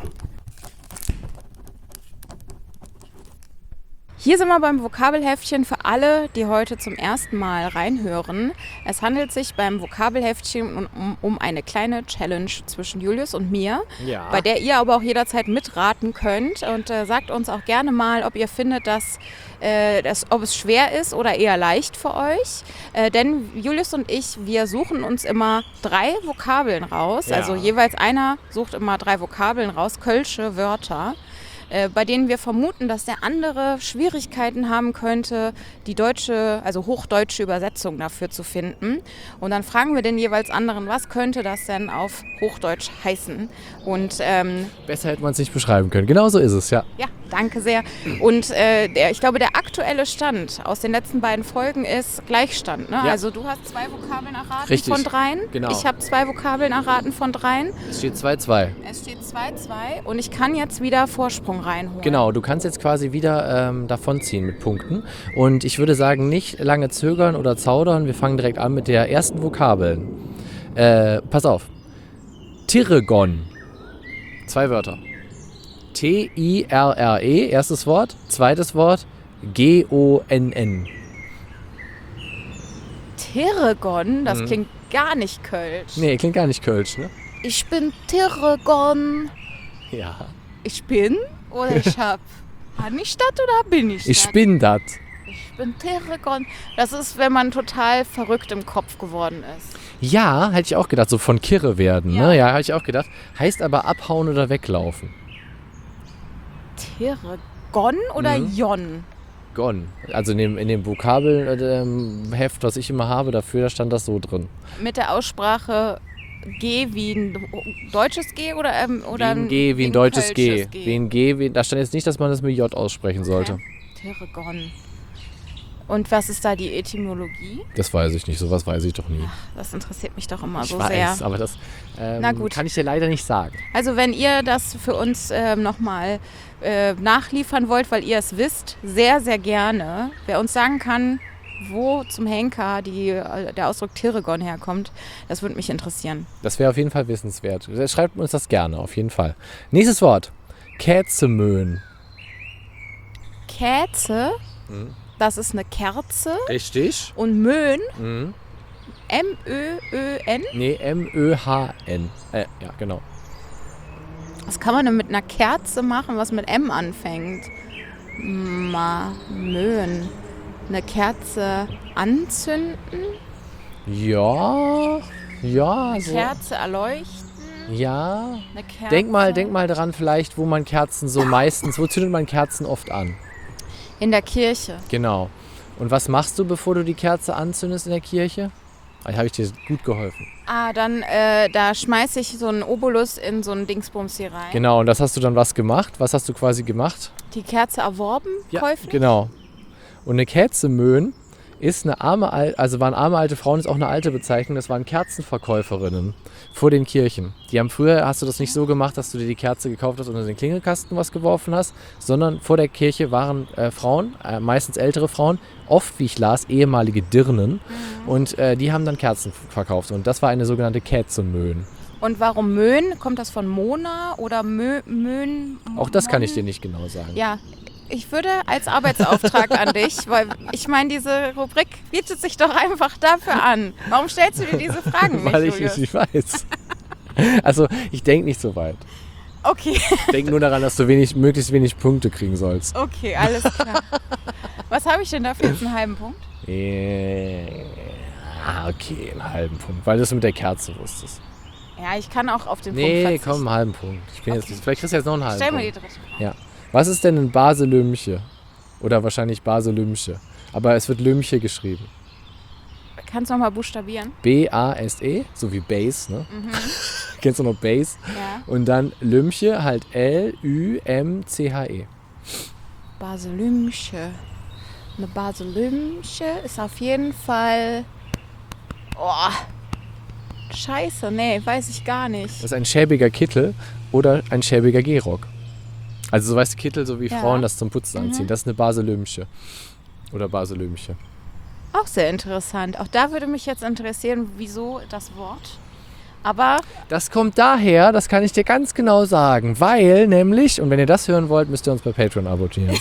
Hier sind wir beim Vokabelheftchen für alle, die heute zum ersten Mal reinhören. Es handelt sich beim Vokabelheftchen um, um eine kleine Challenge zwischen Julius und mir, Ja. bei der ihr aber auch jederzeit mitraten könnt. Und äh, sagt uns auch gerne mal, ob ihr findet, dass, äh, dass, ob es schwer ist oder eher leicht für euch. Äh, denn Julius und ich, wir suchen uns immer drei Vokabeln raus. Ja. Also jeweils einer sucht immer drei Vokabeln raus, kölsche Wörter, bei denen wir vermuten, dass der andere Schwierigkeiten haben könnte, die deutsche, also hochdeutsche Übersetzung dafür zu finden. Und dann fragen wir den jeweils anderen, was könnte das denn auf Hochdeutsch heißen? Und ähm, Besser hätte man es nicht beschreiben können. Genau so ist es, ja. ja, danke sehr. Und äh, der, ich glaube, der aktuelle Stand aus den letzten beiden Folgen ist Gleichstand. Ne? Ja. Also du hast zwei Vokabeln erraten Richtig. von dreien. Genau. Ich habe zwei Vokabeln erraten von dreien. Es steht zwei zwei. Es steht zwei zwei und ich kann jetzt wieder Vorsprung reinholen. Genau, du kannst jetzt quasi wieder ähm, davonziehen mit Punkten. Und ich würde sagen, nicht lange zögern oder zaudern. Wir fangen direkt an mit der ersten Vokabeln. Äh, pass auf. Tirregon. Zwei Wörter. T I R R E, erstes Wort. Zweites Wort, G O N N. Tirregon, das Mhm. klingt gar nicht kölsch. Nee, klingt gar nicht kölsch, ne? Ich bin Tirregon. Ja. Ich bin oder ich hab? Bin ich das oder bin ich das? Ich bin dat. Ich bin Tirregon. Das ist, wenn man total verrückt im Kopf geworden ist. Ja, hätte ich auch gedacht, so von Kirre werden, Ja. ne? Ja, habe ich auch gedacht. Heißt aber abhauen oder weglaufen. Tirregon oder Mhm. Jon? Gon. Also in dem, in dem Vokabelheft, was ich immer habe, dafür, da stand das so drin. Mit der Aussprache G wie ein deutsches G oder, ähm, Wie oder ein G, wie ein deutsches G. kölsches Wie ein G, wie, da stand jetzt nicht, dass man das mit J aussprechen sollte. Tirregon. Und was ist da die Etymologie? Das weiß ich nicht, sowas weiß ich doch nie. Das interessiert mich doch immer Ich so weiß, sehr. aber das ähm, Na gut. kann ich dir leider nicht sagen. Also wenn ihr das für uns ähm, nochmal äh, nachliefern wollt, weil ihr es wisst, sehr, sehr gerne. Wer uns sagen kann, wo zum Henker die, äh, der Ausdruck Tirregon herkommt, das würde mich interessieren. Das wäre auf jeden Fall wissenswert. Schreibt uns das gerne, auf jeden Fall. Nächstes Wort. Kätzemöhn. Kätze, Mhm. das ist eine Kerze. Richtig. Und Möhn, Mhm. M Ö Ö N. Nee, M Ö H N. Äh, ja, genau. Was kann man denn mit einer Kerze machen, was mit M anfängt? Ma, Möhn. Eine Kerze anzünden? Ja, ja, Eine so. Kerze erleuchten? Ja. Eine Kerze. Denk mal, denk mal daran vielleicht, wo man Kerzen so meistens, wo zündet man Kerzen oft an? In der Kirche. Genau. Und was machst du, bevor du die Kerze anzündest in der Kirche? Da habe ich dir gut geholfen. Ah, dann, äh, da schmeiße ich so einen Obolus in so einen Dingsbums hier rein. Genau, und das hast du dann was gemacht? Was hast du quasi gemacht? Die Kerze erworben, käuflich? Genau. Und eine Kätzemöhn ist eine arme, Al- also waren arme alte Frauen, ist auch eine alte Bezeichnung, das waren Kerzenverkäuferinnen vor den Kirchen. Die haben früher, hast du das nicht so gemacht, dass du dir die Kerze gekauft hast und in den Klingelkasten was geworfen hast, sondern vor der Kirche waren äh, Frauen, äh, meistens ältere Frauen, oft, wie ich las, ehemalige Dirnen Mhm. und äh, die haben dann Kerzen verkauft und das war eine sogenannte Kätzemöhn. Und warum Möhn? Kommt das von Mona oder Mö, Möhn? Auch das kann ich dir Mon? nicht genau sagen. Ja, ich würde als Arbeitsauftrag an dich, weil ich meine, diese Rubrik bietet sich doch einfach dafür an. Warum stellst du dir diese Fragen nicht, Weil ich Julius? es nicht weiß. Also ich denke nicht so weit. Okay, Ich denke nur daran, dass du wenig, möglichst wenig Punkte kriegen sollst. okay, alles klar. Was habe ich denn dafür jetzt einen halben Punkt? Äh, ah, okay, einen halben Punkt, weil du es mit der Kerze wusstest. Ja, ich kann auch auf den Punkt Nee, verzichten. komm, einen halben Punkt. Ich bin Okay. jetzt, vielleicht kriegst du jetzt noch einen halben Stell mir die Punkt. dritte Frage. Ja. Was ist denn ein Baselümche? Oder wahrscheinlich Baselümche. Aber es wird Lümche geschrieben. Kannst du nochmal buchstabieren? B A S E, so wie Base, ne? Mhm. Kennst du noch Base? Ja. Und dann Lümche, halt L Ü M C H E. Baselümche. Eine Baselümche ist auf jeden Fall... Oh, scheiße, nee, weiß ich gar Das nicht. ist ein schäbiger Kittel oder ein schäbiger Gehrock. Also so weißt du, Kittel, so wie Ja. Frauen das zum Putzen Mhm. anziehen. Das ist eine Baselümche. Oder Baselümche. Auch sehr interessant. Auch da würde mich jetzt interessieren, wieso das Wort. Aber Das kommt daher, das kann ich dir ganz genau sagen, weil nämlich, und wenn ihr das hören wollt, müsst ihr uns bei Patreon abonnieren.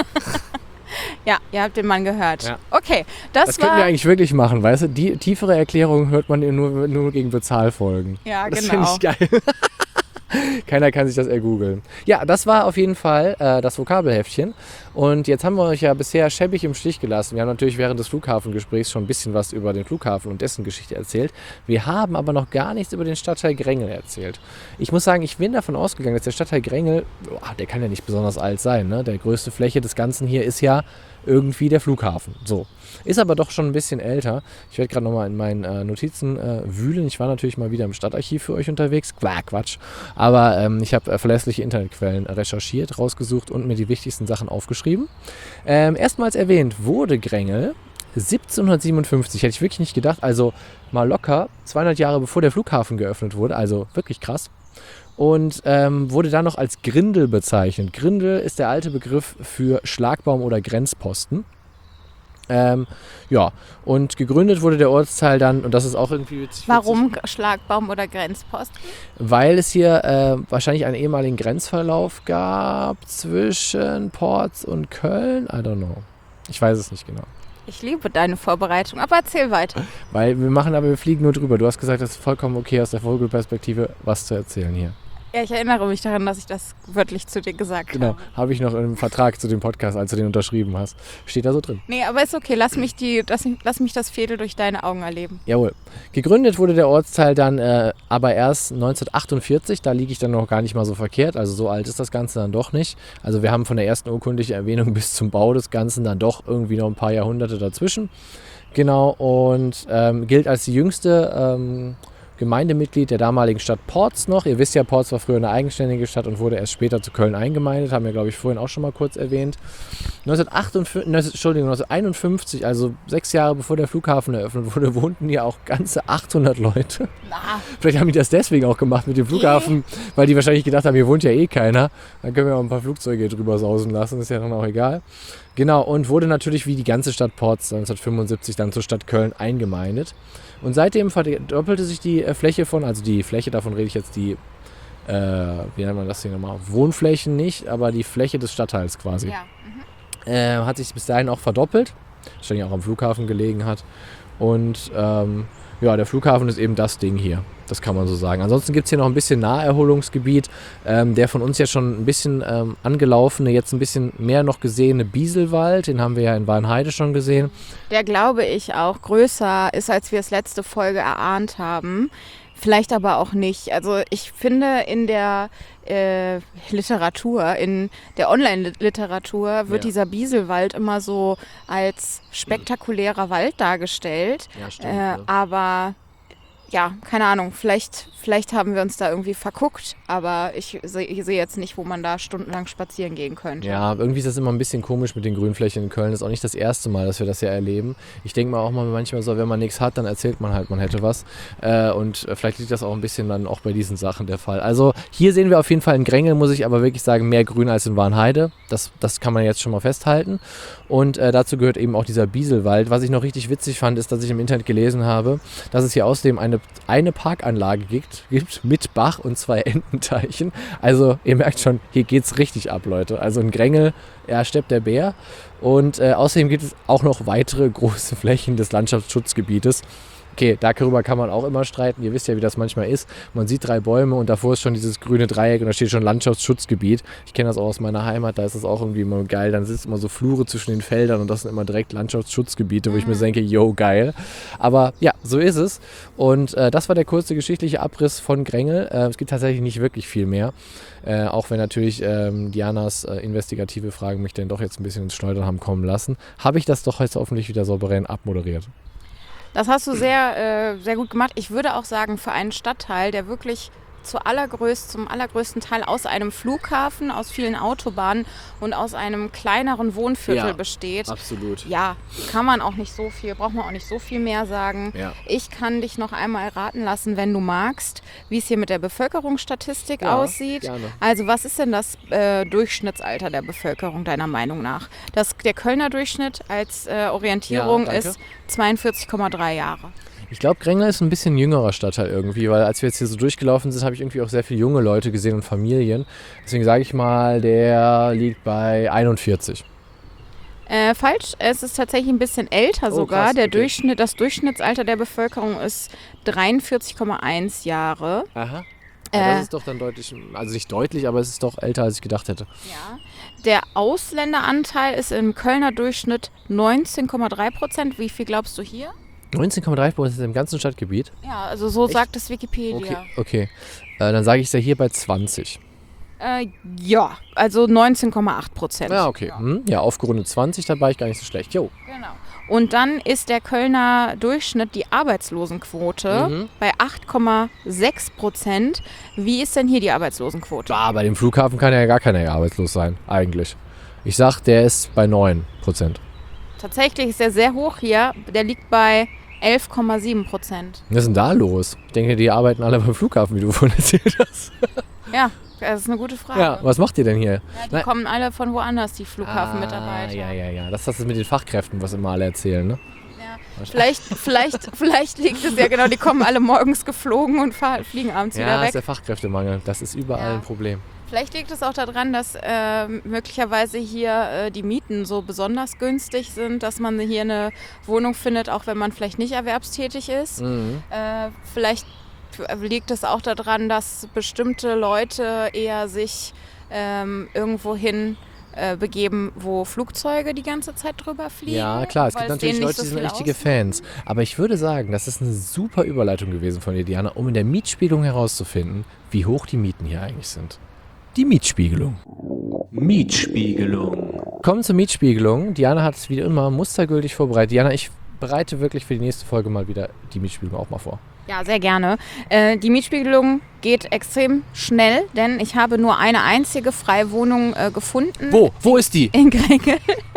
ja, ihr habt den Mann gehört. Ja. Okay, das, Das war... könnten wir eigentlich wirklich machen, weißt du? Die tiefere Erklärung hört man nur, nur gegen Bezahlfolgen. Ja, Das genau. finde ich geil. Keiner kann sich das ergoogeln. Ja, das war auf jeden Fall äh, das Vokabelheftchen. Und jetzt haben wir euch ja bisher schäbig im Stich gelassen. Wir haben natürlich während des Flughafengesprächs schon ein bisschen was über den Flughafen und dessen Geschichte erzählt. Wir haben aber noch gar nichts über den Stadtteil Grengel erzählt. Ich muss sagen, ich bin davon ausgegangen, dass der Stadtteil Grengel, oh, der kann ja nicht besonders alt sein, ne? Der größte Fläche des Ganzen hier ist ja irgendwie der Flughafen. So. Ist aber doch schon ein bisschen älter. Ich werde gerade nochmal in meinen äh, Notizen äh, wühlen. Ich war natürlich mal wieder im Stadtarchiv für euch unterwegs. Quack, Quatsch. Aber ähm, ich habe äh, verlässliche Internetquellen recherchiert, rausgesucht und mir die wichtigsten Sachen aufgeschrieben. Ähm, erstmals erwähnt wurde Grengel siebzehnhundertsiebenundfünfzig. Hätte ich wirklich nicht gedacht. Also mal locker zweihundert Jahre bevor der Flughafen geöffnet wurde. Also wirklich krass. Und ähm, wurde dann noch als Grindel bezeichnet. Grindel ist der alte Begriff für Schlagbaum oder Grenzposten. Ähm, ja, und gegründet wurde der Ortsteil dann, und das ist auch irgendwie witzig. Warum Schlagbaum oder Grenzposten? Weil es hier äh, wahrscheinlich einen ehemaligen Grenzverlauf gab zwischen Porz und Köln. I don't know. Ich weiß es nicht genau. Ich liebe deine Vorbereitung, aber erzähl weiter. Weil wir machen aber, wir fliegen nur drüber. Du hast gesagt, das ist vollkommen okay aus der Vogelperspektive, was zu erzählen hier. Ja, ich erinnere mich daran, dass ich das wörtlich zu dir gesagt Genau, habe. habe ich noch im Vertrag zu dem Podcast, als du den unterschrieben hast. Steht da so drin. Nee, aber ist okay. Lass mich, die, lass, lass mich das Fädel durch deine Augen erleben. Jawohl. Gegründet wurde der Ortsteil dann äh, aber erst neunzehnhundertachtundvierzig. Da liege ich dann noch gar nicht mal so verkehrt. Also so alt ist das Ganze dann doch nicht. Also wir haben von der ersten urkundlichen Erwähnung bis zum Bau des Ganzen dann doch irgendwie noch ein paar Jahrhunderte dazwischen. Genau, und ähm, gilt als die jüngste ähm, Gemeindemitglied der damaligen Stadt Porz noch. Ihr wisst ja, Porz war früher eine eigenständige Stadt und wurde erst später zu Köln eingemeindet. Haben wir, glaube ich, vorhin auch schon mal kurz erwähnt. neunzehnhundertachtundfünfzig, Entschuldigung, neunzehnhunderteinundfünfzig, also sechs Jahre bevor der Flughafen eröffnet wurde, wohnten hier auch ganze achthundert Leute. Na, Vielleicht haben die das deswegen auch gemacht mit dem Flughafen, weil die wahrscheinlich gedacht haben, hier wohnt ja eh keiner. Dann können wir auch ein paar Flugzeuge hier drüber sausen lassen, ist ja dann auch egal. Genau, und wurde natürlich wie die ganze Stadt Porz neunzehnhundertfünfundsiebzig dann zur Stadt Köln eingemeindet. Und seitdem verdoppelte sich die Fläche von, also die Fläche, davon rede ich jetzt die, äh, wie nennt man das hier nochmal, Wohnflächen nicht, aber die Fläche des Stadtteils quasi. ja. Mhm. Äh, hat sich bis dahin auch verdoppelt, wahrscheinlich auch am Flughafen gelegen hat. Und ähm, ja, der Flughafen ist eben das Ding hier, das kann man so sagen. Ansonsten gibt es hier noch ein bisschen Naherholungsgebiet, ähm, der von uns ja schon ein bisschen ähm, angelaufene, jetzt ein bisschen mehr noch gesehene Bieselwald, den haben wir ja in Weinheide schon gesehen. Der, glaube ich, auch größer ist, als wir es letzte Folge erahnt haben. Vielleicht aber auch nicht. Also ich finde, in der äh, Literatur, in der Online-Literatur wird Ja. dieser Bieselwald immer so als spektakulärer Wald dargestellt. Ja, stimmt. Äh, ne? aber ja, keine Ahnung, vielleicht, vielleicht haben wir uns da irgendwie verguckt, aber ich sehe ich seh jetzt nicht, wo man da stundenlang spazieren gehen könnte. Ja, irgendwie ist das immer ein bisschen komisch mit den Grünflächen in Köln. Das ist auch nicht das erste Mal, dass wir das ja erleben. Ich denke mal auch mal manchmal so, wenn man nichts hat, dann erzählt man halt, man hätte was. Äh, und vielleicht liegt das auch ein bisschen dann auch bei diesen Sachen der Fall. Also hier sehen wir auf jeden Fall in Grengel, muss ich aber wirklich sagen, mehr Grün als in Warnheide. Das, das kann man jetzt schon mal festhalten. Und äh, dazu gehört eben auch dieser Bieselwald. Was ich noch richtig witzig fand, ist, dass ich im Internet gelesen habe, dass es hier außerdem eine, eine Parkanlage gibt, gibt mit Bach und zwei Ententeichen. Also ihr merkt schon, hier geht's richtig ab, Leute. Also in Grengel, ja, steppt der Bär. Und äh, außerdem gibt es auch noch weitere große Flächen des Landschaftsschutzgebietes. Okay, darüber kann man auch immer streiten. Ihr wisst ja, wie das manchmal ist. Man sieht drei Bäume und davor ist schon dieses grüne Dreieck und da steht schon Landschaftsschutzgebiet. Ich kenne das auch aus meiner Heimat, da ist das auch irgendwie immer geil. Dann sitzt immer so Flure zwischen den Feldern und das sind immer direkt Landschaftsschutzgebiete, wo ich mir denke, yo, geil. Aber ja, so ist es. Und äh, das war der kurze geschichtliche Abriss von Grengel. Äh, es gibt tatsächlich nicht wirklich viel mehr. Äh, auch wenn natürlich ähm, Dianas äh, investigative Fragen mich dann doch jetzt ein bisschen ins Schleudern haben kommen lassen, habe ich das doch jetzt hoffentlich wieder souverän abmoderiert. Das hast du sehr, äh, sehr gut gemacht. Ich würde auch sagen, für einen Stadtteil, der wirklich zu allergrößt, zum allergrößten Teil aus einem Flughafen, aus vielen Autobahnen und aus einem kleineren Wohnviertel Ja, besteht. Absolut. Ja, kann man auch nicht so viel, braucht man auch nicht so viel mehr sagen. Ja. Ich kann dich noch einmal raten lassen, wenn du magst, wie es hier mit der Bevölkerungsstatistik Ja, aussieht. gerne. Also was ist denn das äh, Durchschnittsalter der Bevölkerung deiner Meinung nach? Das, der Kölner Durchschnitt als äh, Orientierung Ja, danke. ist zweiundvierzig Komma drei Jahre. Ich glaube, Grengel ist ein bisschen jüngerer Stadtteil irgendwie, weil als wir jetzt hier so durchgelaufen sind, habe ich irgendwie auch sehr viele junge Leute gesehen und Familien. Deswegen sage ich mal, der liegt bei einundvierzig. Äh, falsch, es ist tatsächlich ein bisschen älter Oh, sogar. krass, Der okay. Durchschnitt, das Durchschnittsalter der Bevölkerung ist dreiundvierzig Komma eins Jahre. Aha. Ja, Äh, das ist doch dann deutlich, also nicht deutlich, aber es ist doch älter, als ich gedacht hätte. Ja. Der Ausländeranteil ist im Kölner Durchschnitt neunzehn Komma drei Prozent. Wie viel glaubst du hier? neunzehn Komma drei Prozent im ganzen Stadtgebiet? Ja, also so Echt? sagt es Wikipedia. Okay, okay. Äh, dann sage ich es ja hier bei zwanzig. Äh, ja, also neunzehn Komma acht Prozent. Ja, okay. Hm, ja, aufgerundet zwanzig, da war ich gar nicht so schlecht. Jo. Genau. Und dann ist der Kölner Durchschnitt, die Arbeitslosenquote, Mhm. bei acht Komma sechs Prozent. Wie ist denn hier die Arbeitslosenquote? Ah, bei dem Flughafen kann ja gar keiner arbeitslos sein, eigentlich. Ich sag, der ist bei neun Prozent. Tatsächlich ist er sehr hoch hier. Der liegt bei elf Komma sieben Prozent. Was ist denn da los? Ich denke, die arbeiten alle beim Flughafen, wie du vorhin erzählt hast. Ja, das ist eine gute Frage. Ja, was macht ihr denn hier? Ja, die Nein. kommen alle von woanders, die Flughafenmitarbeiter. Ah, ja, ja, ja. Das ist das mit den Fachkräften, was immer alle erzählen, ne? Ja. Vielleicht, vielleicht, vielleicht liegt es ja genau, die kommen alle morgens geflogen und fahr, fliegen abends Ja, wieder das ist weg. der Fachkräftemangel. Das ist überall Ja. ein Problem. Vielleicht liegt es auch daran, dass äh, möglicherweise hier äh, die Mieten so besonders günstig sind, dass man hier eine Wohnung findet, auch wenn man vielleicht nicht erwerbstätig ist. Mhm. Äh, vielleicht liegt es auch daran, dass bestimmte Leute eher sich ähm, irgendwo hin äh, begeben, wo Flugzeuge die ganze Zeit drüber fliegen. Ja, klar, es weil gibt natürlich denen Leute, nicht die so sind viel richtige ausmacht. Fans. Aber ich würde sagen, das ist eine super Überleitung gewesen von dir, Diana, um in der Mietspiegelung herauszufinden, wie hoch die Mieten hier eigentlich sind. Die Mietspiegelung. Mietspiegelung. Kommen zur Mietspiegelung. Diana hat es wie immer mustergültig vorbereitet. Diana, ich bereite wirklich für die nächste Folge mal wieder die Mietspiegelung auch mal vor. Ja, sehr gerne. Äh, die Mietspiegelung geht extrem schnell, denn ich habe nur eine einzige freie Wohnung äh, gefunden. Wo? Wo ist die? In Grengel.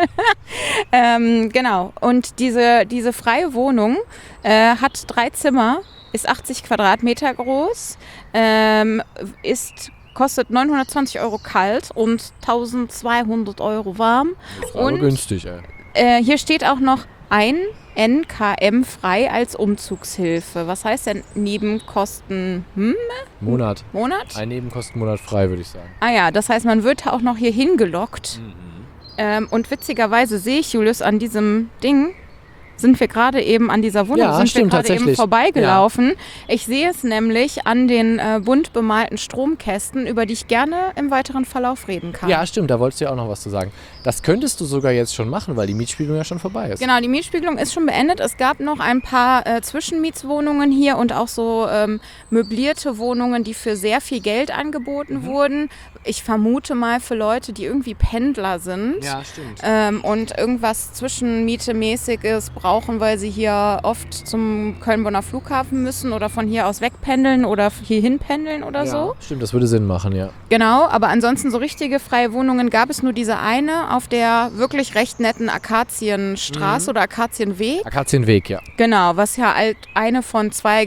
ähm, genau. Und diese, diese freie Wohnung äh, hat drei Zimmer, ist achtzig Quadratmeter groß, ähm, ist, kostet neunhundertzwanzig Euro kalt und tausendzweihundert Euro warm. Das ist aber Und günstig, ey. äh, hier steht auch noch ein N K M frei als Umzugshilfe. Was heißt denn Nebenkosten hm, Monat. Monat? Ein Nebenkostenmonat frei, würde ich sagen. Ah ja, das heißt, man wird auch noch hier hingelockt. Mhm. Ähm, und witzigerweise sehe ich, Julius, an diesem Ding, sind wir gerade eben an dieser Wohnung, Ja, sind stimmt, wir gerade eben tatsächlich. vorbeigelaufen. Ich sehe es nämlich an den äh, bunt bemalten Stromkästen, über die ich gerne im weiteren Verlauf reden kann. Ja, stimmt, da wolltest du ja auch noch was zu sagen. Das könntest du sogar jetzt schon machen, weil die Mietspiegelung ja schon vorbei ist. Genau, die Mietspiegelung ist schon beendet. Es gab noch ein paar äh, Zwischenmietswohnungen hier und auch so ähm, möblierte Wohnungen, die für sehr viel Geld angeboten Mhm. wurden. Ich vermute mal für Leute, die irgendwie Pendler sind. Ja, stimmt. Ähm, und irgendwas Zwischenmiete-mäßiges brauchen, weil sie hier oft zum Köln-Bonner Flughafen müssen oder von hier aus wegpendeln oder hierhin pendeln oder ja, so. stimmt, das würde Sinn machen, ja. Genau, aber ansonsten so richtige freie Wohnungen gab es nur diese eine auf der wirklich recht netten Akazienstraße Mhm. oder Akazienweg. Akazienweg, ja. Genau, was ja halt eine von zwei,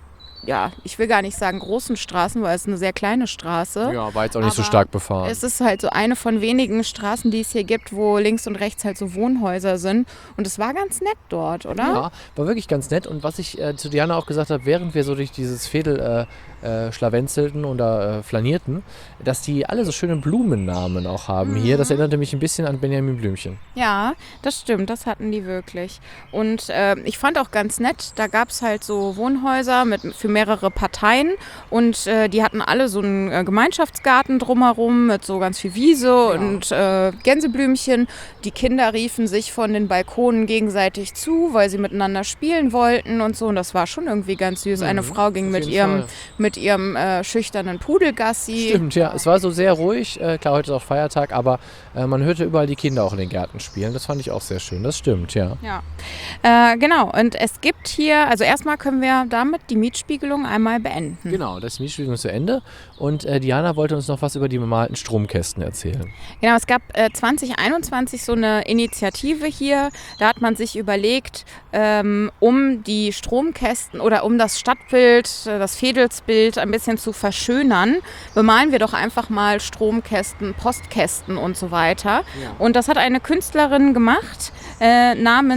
ja, ich will gar nicht sagen großen Straßen, weil es eine sehr kleine Straße. Ja, war jetzt auch nicht so Aber stark befahren. Es ist halt so eine von wenigen Straßen, die es hier gibt, wo links und rechts halt so Wohnhäuser sind. Und es war ganz nett dort, oder? Ja, war wirklich ganz nett. Und was ich äh, zu Diana auch gesagt habe, während wir so durch dieses Veedel äh, äh, schlawenzelten oder äh, flanierten, dass die alle so schöne Blumennamen auch haben hier. Das erinnerte mich ein bisschen an Benjamin Blümchen. Ja, das stimmt, das hatten die wirklich. Und äh, ich fand auch ganz nett, da gab es halt so Wohnhäuser mit, für mehrere Parteien und äh, die hatten alle so einen äh, Gemeinschaftsgarten drumherum mit so ganz viel Wiese und äh, Gänseblümchen. Die Kinder riefen sich von den Balkonen gegenseitig zu, weil sie miteinander spielen wollten und so. Und das war schon irgendwie ganz süß. Eine Mhm, Frau ging auf mit jeden ihrem, Fall. mit ihrem äh, schüchternen Pudelgassi. Stimmt, ja. Es war so sehr ruhig. Äh, klar, heute ist auch Feiertag, aber äh, man hörte überall die Kinder auch in den Gärten spielen. Das fand ich auch sehr schön. Das stimmt, ja. Ja, äh, genau. Und es gibt hier, also erstmal können wir damit die Mietspiegelung einmal beenden. Genau, das Mietspiegelung ist zu Ende. Und äh, Diana wollte uns noch was über die bemalten Stromkästen erzählen. Genau, es gab äh, zwanzig einundzwanzig so eine Initiative hier. Da hat man sich überlegt, ähm, um die Stromkästen oder um das Stadtbild, äh, das Veedelsbild ein bisschen zu verschönern, bemalen wir doch einfach mal Stromkästen, Postkästen und so weiter. Ja. Und das hat eine Künstlerin gemacht äh, namens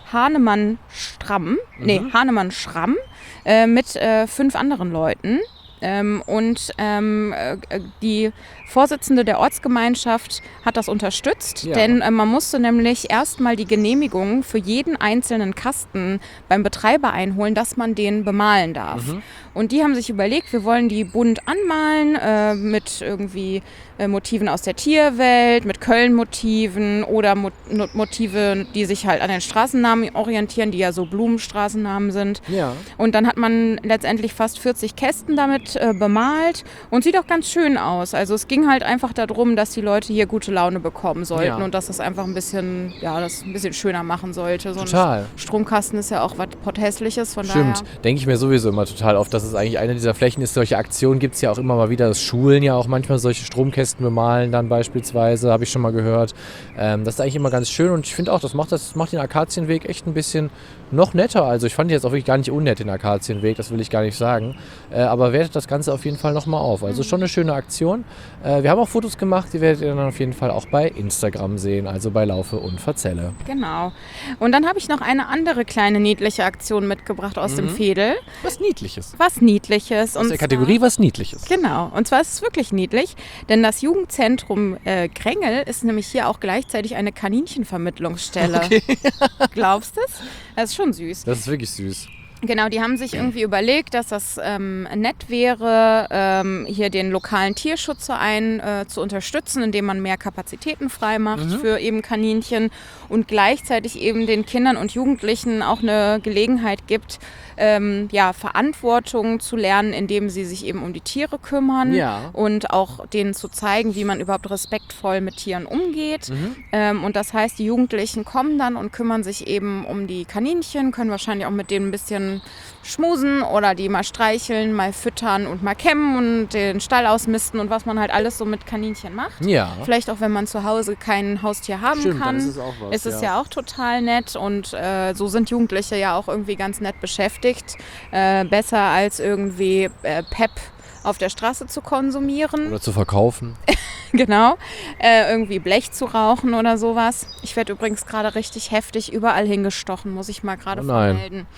Hahnemann Stramm, nee, Mhm. Hahnemann Schramm äh, mit äh, fünf anderen Leuten. Ähm, und ähm, äh, die Vorsitzende der Ortsgemeinschaft hat das unterstützt, Ja. denn äh, man musste nämlich erstmal die Genehmigung für jeden einzelnen Kasten beim Betreiber einholen, dass man den bemalen darf. Mhm. Und die haben sich überlegt, wir wollen die bunt anmalen äh, mit irgendwie äh, Motiven aus der Tierwelt, mit Köln-Motiven oder Mo Mo- Motive, die sich halt an den Straßennamen orientieren, die ja so Blumenstraßennamen sind. Ja. Und dann hat man letztendlich fast vierzig Kästen damit äh, bemalt und sieht auch ganz schön aus. Also es ging halt einfach darum, dass die Leute hier gute Laune bekommen sollten Ja. und dass das einfach ein bisschen, ja, das ein bisschen schöner machen sollte. So Total. ein Stromkasten ist ja auch was Potthässliches, von Stimmt, daher. denke ich mir sowieso immer total oft, dass es eigentlich eine dieser Flächen ist. Solche Aktionen gibt es ja auch immer mal wieder, dass Schulen ja auch manchmal solche Stromkästen bemalen dann beispielsweise, habe ich schon mal gehört. Ähm, das ist eigentlich immer ganz schön und ich finde auch, das macht, das macht den Akazienweg echt ein bisschen noch netter. Also ich fand jetzt auch wirklich gar nicht unnett den Akazienweg, das will ich gar nicht sagen. Äh, aber wertet das Ganze auf jeden Fall nochmal auf. Also schon eine schöne Aktion. Äh, wir haben auch Fotos gemacht, die werdet ihr dann auf jeden Fall auch bei Instagram sehen, also bei Laufe und Verzelle. Genau. Und dann habe ich noch eine andere kleine niedliche Aktion mitgebracht aus dem Veedel. Was Niedliches. Was Niedliches. Aus und der Kategorie was Niedliches. Genau, und zwar ist es wirklich niedlich, denn das Jugendzentrum äh, Grengel ist nämlich hier auch gleichzeitig eine Kaninchenvermittlungsstelle. Okay. Glaubst du es? Das ist schon süß. Das ist wirklich süß. Genau, die haben sich irgendwie überlegt, dass das ähm, nett wäre, ähm, hier den lokalen Tierschutzverein äh, zu unterstützen, indem man mehr Kapazitäten frei macht für eben Kaninchen und gleichzeitig eben den Kindern und Jugendlichen auch eine Gelegenheit gibt, ähm, ja, Verantwortung zu lernen, indem sie sich eben um die Tiere kümmern Ja. und auch denen zu zeigen, wie man überhaupt respektvoll mit Tieren umgeht. Ähm, und das heißt, die Jugendlichen kommen dann und kümmern sich eben um die Kaninchen, können wahrscheinlich auch mit denen ein bisschen schmusen oder die mal streicheln, mal füttern und mal kämmen und den Stall ausmisten und was man halt alles so mit Kaninchen macht. Ja. Vielleicht auch, wenn man zu Hause kein Haustier haben Stimmt, kann. dann ist es auch was, ist es ja. ja auch total nett und äh, so sind Jugendliche ja auch irgendwie ganz nett beschäftigt. Äh, besser als irgendwie äh, Pep auf der Straße zu konsumieren. Oder zu verkaufen. Genau. Äh, irgendwie Blech zu rauchen oder sowas. Ich werde übrigens gerade richtig heftig überall hingestochen, muss ich mal gerade Oh nein. vermelden.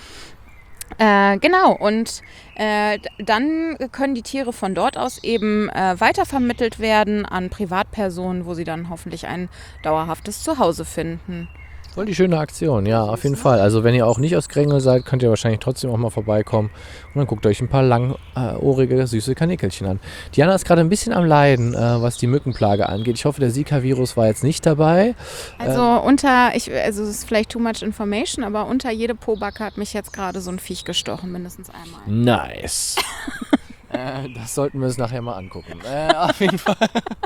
Äh, genau, und äh, d- dann können die Tiere von dort aus eben äh, weitervermittelt werden an Privatpersonen, wo sie dann hoffentlich ein dauerhaftes Zuhause finden. Voll die schöne Aktion, ja, auf jeden Fall. Also wenn ihr auch nicht aus Grengel seid, könnt ihr wahrscheinlich trotzdem auch mal vorbeikommen und dann guckt euch ein paar langohrige, süße Kanickelchen an. Diana ist gerade ein bisschen am Leiden, äh, was die Mückenplage angeht. Ich hoffe, der Zika-Virus war jetzt nicht dabei. Also unter, ich, also es ist vielleicht too much information, aber unter jede Pobacke hat mich jetzt gerade so ein Viech gestochen, mindestens einmal. Nice. äh, das sollten wir uns nachher mal angucken. Äh, auf jeden Fall.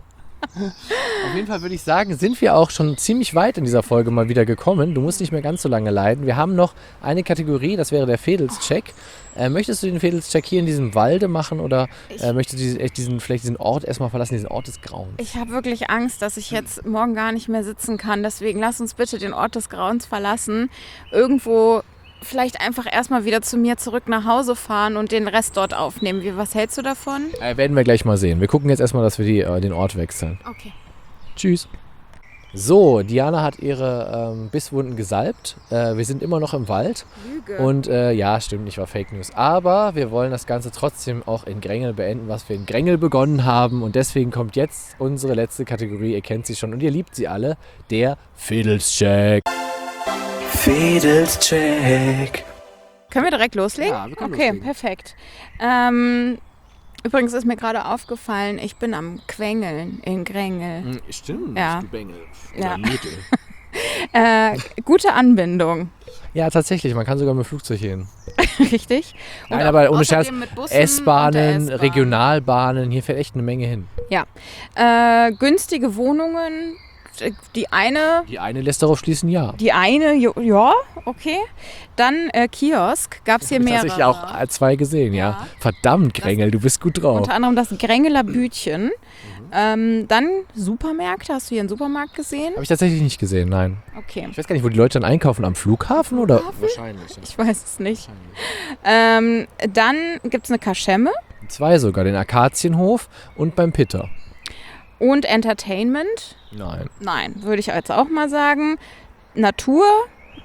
Auf jeden Fall würde ich sagen, sind wir auch schon ziemlich weit in dieser Folge mal wieder gekommen. Du musst nicht mehr ganz so lange leiden. Wir haben noch eine Kategorie, das wäre der Fädelscheck. Äh, möchtest du den Fädelscheck hier in diesem Walde machen oder äh, möchtest du diesen, diesen, vielleicht diesen Ort erstmal verlassen, diesen Ort des Grauens? Ich habe wirklich Angst, dass ich jetzt morgen gar nicht mehr sitzen kann. Deswegen lass uns bitte den Ort des Grauens verlassen. Irgendwo vielleicht einfach erstmal wieder zu mir zurück nach Hause fahren und den Rest dort aufnehmen. Wie, was hältst du davon? Äh, werden wir gleich mal sehen. Wir gucken jetzt erstmal, dass wir die, äh, den Ort wechseln. Okay. Tschüss. So, Diana hat ihre ähm, Bisswunden gesalbt. Äh, wir sind immer noch im Wald. Lüge. Und äh, ja, stimmt, nicht war Fake News. Aber wir wollen das Ganze trotzdem auch in Grengel beenden, was wir in Grengel begonnen haben. Und deswegen kommt jetzt unsere letzte Kategorie. Ihr kennt sie schon und ihr liebt sie alle. Der Fädelscheck. Fädelscheck. Können wir direkt loslegen? Ja, wir können Okay, loslegen. perfekt. Ähm, übrigens ist mir gerade aufgefallen, ich bin am Quengeln in Grengel. Stimmt, Ja. du Bengel. Ja. Äh, gute Anbindung, Ja, tatsächlich, man kann sogar mit Flugzeug hin. richtig? Und Nein, au- aber ohne außerdem Scherz, mit Bussen und S-Bahnen, der S-Bahn. Regionalbahnen, hier fährt echt eine Menge hin. Ja. Äh, günstige Wohnungen, die eine, Die eine lässt darauf schließen, ja. die eine, jo- ja, okay. Dann äh, Kiosk, gab es hier mehrere. Tatsächlich auch äh, zwei gesehen, ja. Ja. Verdammt, Grengel, du bist gut drauf. Unter anderem das Grengeler Bütchen. Ähm, dann Supermärkte, hast du hier einen Supermarkt gesehen? Habe ich tatsächlich nicht gesehen, nein. Okay, Ich weiß gar nicht, wo die Leute dann einkaufen, am Flughafen oder? Wahrscheinlich. Ja. ich weiß es nicht. Ähm, dann gibt es eine Kaschemme Zwei sogar, den Akazienhof und beim Pitter. und Entertainment. Nein. Nein, würde ich jetzt auch mal sagen. Natur,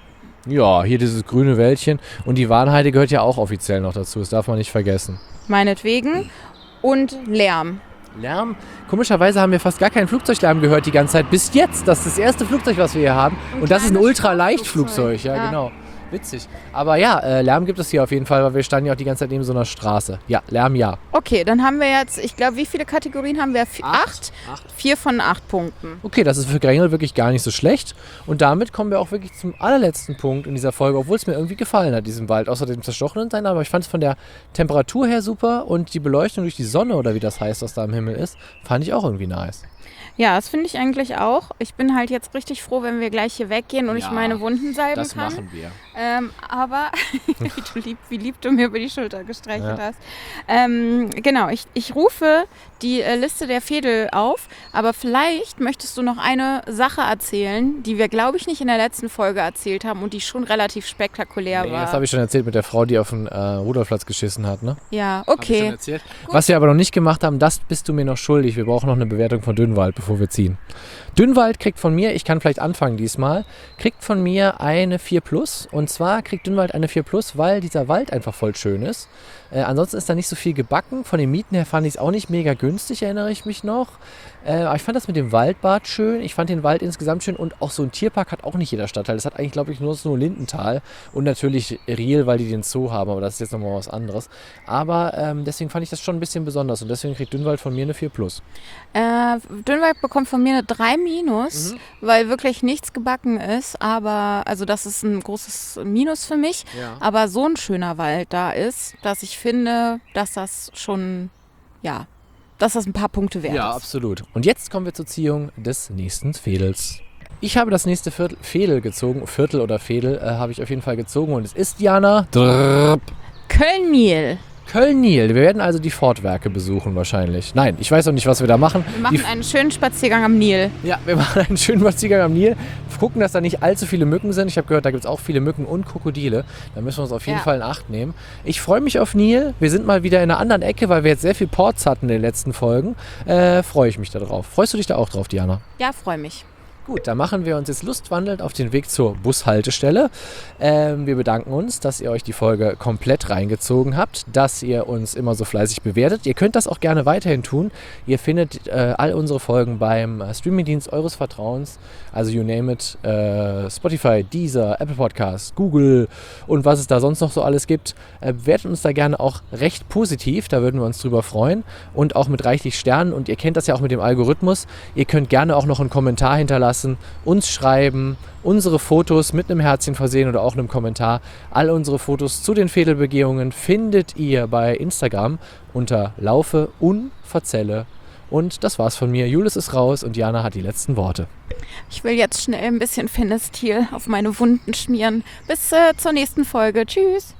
Ja, hier dieses grüne Wäldchen. Und die Warnheide gehört ja auch offiziell noch dazu. Das darf man nicht vergessen. Meinetwegen. Und Lärm. Lärm. Komischerweise haben wir fast gar keinen Flugzeuglärm gehört die ganze Zeit. Bis jetzt. Das ist das erste Flugzeug, was wir hier haben. Ein Und das ist ein kleines Ultraleichtflugzeug. Ja, Ja. genau. Witzig. Aber ja, äh, Lärm gibt es hier auf jeden Fall, weil wir standen ja auch die ganze Zeit neben so einer Straße. Ja, Lärm ja. Okay, dann haben wir jetzt, ich glaube, wie viele Kategorien haben wir? V- Acht? Acht. Vier von acht Punkten. Okay, das ist für Grängel wirklich gar nicht so schlecht. Und damit kommen wir auch wirklich zum allerletzten Punkt in dieser Folge, obwohl es mir irgendwie gefallen hat, diesem Wald. Außer dem zerstochenen sein, aber ich fand es von der Temperatur her super und die Beleuchtung durch die Sonne oder wie das heißt, was da am Himmel ist, fand ich auch irgendwie nice. Ja, das finde ich eigentlich auch. Ich bin halt jetzt richtig froh, wenn wir gleich hier weggehen und Ja, ich meine Wunden salben Das kann. machen wir. Ähm, aber wie, du lieb, wie lieb du mir über die Schulter gestreichelt Ja. hast. Ähm, genau, ich, ich rufe die äh, Liste der Fädel auf, aber vielleicht möchtest du noch eine Sache erzählen, die wir, glaube ich, nicht in der letzten Folge erzählt haben und die schon relativ spektakulär Nee, war. das habe ich schon erzählt mit der Frau, die auf den äh, Rudolfplatz geschissen hat, ne? ja, Hab ich schon okay. erzählt. Was wir aber noch nicht gemacht haben, das bist du mir noch schuldig. Wir brauchen noch eine Bewertung von Dünnwald, bevor wir ziehen. Dünnwald kriegt von mir, ich kann vielleicht anfangen diesmal, kriegt von mir eine vier plus. Und zwar kriegt Dünnwald eine vier plus, weil dieser Wald einfach voll schön ist. Äh, ansonsten ist da nicht so viel gebacken. Von den Mieten her fand ich es auch nicht mega günstig, erinnere ich mich noch. Äh, aber ich fand das mit dem Waldbad schön. Ich fand den Wald insgesamt schön. Und auch so ein Tierpark hat auch nicht jeder Stadtteil. Das hat eigentlich, glaube ich, nur so Lindenthal. Und natürlich Riel, weil die den Zoo haben. Aber das ist jetzt nochmal was anderes. Aber ähm, deswegen fand ich das schon ein bisschen besonders. Und deswegen kriegt Dünnwald von mir eine vier plus. Äh, Dünnwald bekommt von mir eine drei minus, Mhm. weil wirklich nichts gebacken ist. Aber, also das ist ein großes Minus für mich. Ja. Aber so ein schöner Wald da ist, dass ich finde, dass das schon, ja, dass das ein paar Punkte wert Ja, ist. absolut. Und jetzt kommen wir zur Ziehung des nächsten Fädels. Ich habe das nächste Viertel, Fädel gezogen. Viertel oder Fädel äh, habe ich auf jeden Fall gezogen. Und es ist, Jana, drrrp, Köln-Nil. Köln-Nil. Wir werden also die Fortwerke besuchen wahrscheinlich. Nein, ich weiß noch nicht, was wir da machen. Wir machen die, einen schönen Spaziergang am Nil. ja, wir machen einen schönen Spaziergang am Nil. Gucken, dass da nicht allzu viele Mücken sind. Ich habe gehört, da gibt es auch viele Mücken und Krokodile. Da müssen wir uns auf jeden Ja. Fall in Acht nehmen. Ich freue mich auf Nil. Wir sind mal wieder in einer anderen Ecke, weil wir jetzt sehr viel Ports hatten in den letzten Folgen. Äh, freue ich mich da drauf. Freust du dich da auch drauf, Diana? Ja, freue mich. Gut, dann machen wir uns jetzt lustwandelnd auf den Weg zur Bushaltestelle. Ähm, wir bedanken uns, dass ihr euch die Folge komplett reingezogen habt, dass ihr uns immer so fleißig bewertet. Ihr könnt das auch gerne weiterhin tun. Ihr findet äh, all unsere Folgen beim äh, Streamingdienst eures Vertrauens, also you name it, äh, Spotify, Deezer, Apple Podcasts, Google und was es da sonst noch so alles gibt. Äh, bewertet uns da gerne auch recht positiv, da würden wir uns drüber freuen und auch mit reichlich Sternen. Und ihr kennt das ja auch mit dem Algorithmus. Ihr könnt gerne auch noch einen Kommentar hinterlassen, uns schreiben, unsere Fotos mit einem Herzchen versehen oder auch einem Kommentar. All unsere Fotos zu den Fädelbegehungen findet ihr bei Instagram unter Laufe und Verzelle. Und das war's von mir. Julius ist raus und Jana hat die letzten Worte. Ich will jetzt schnell ein bisschen Fenestil auf meine Wunden schmieren. Bis äh, zur nächsten Folge. Tschüss.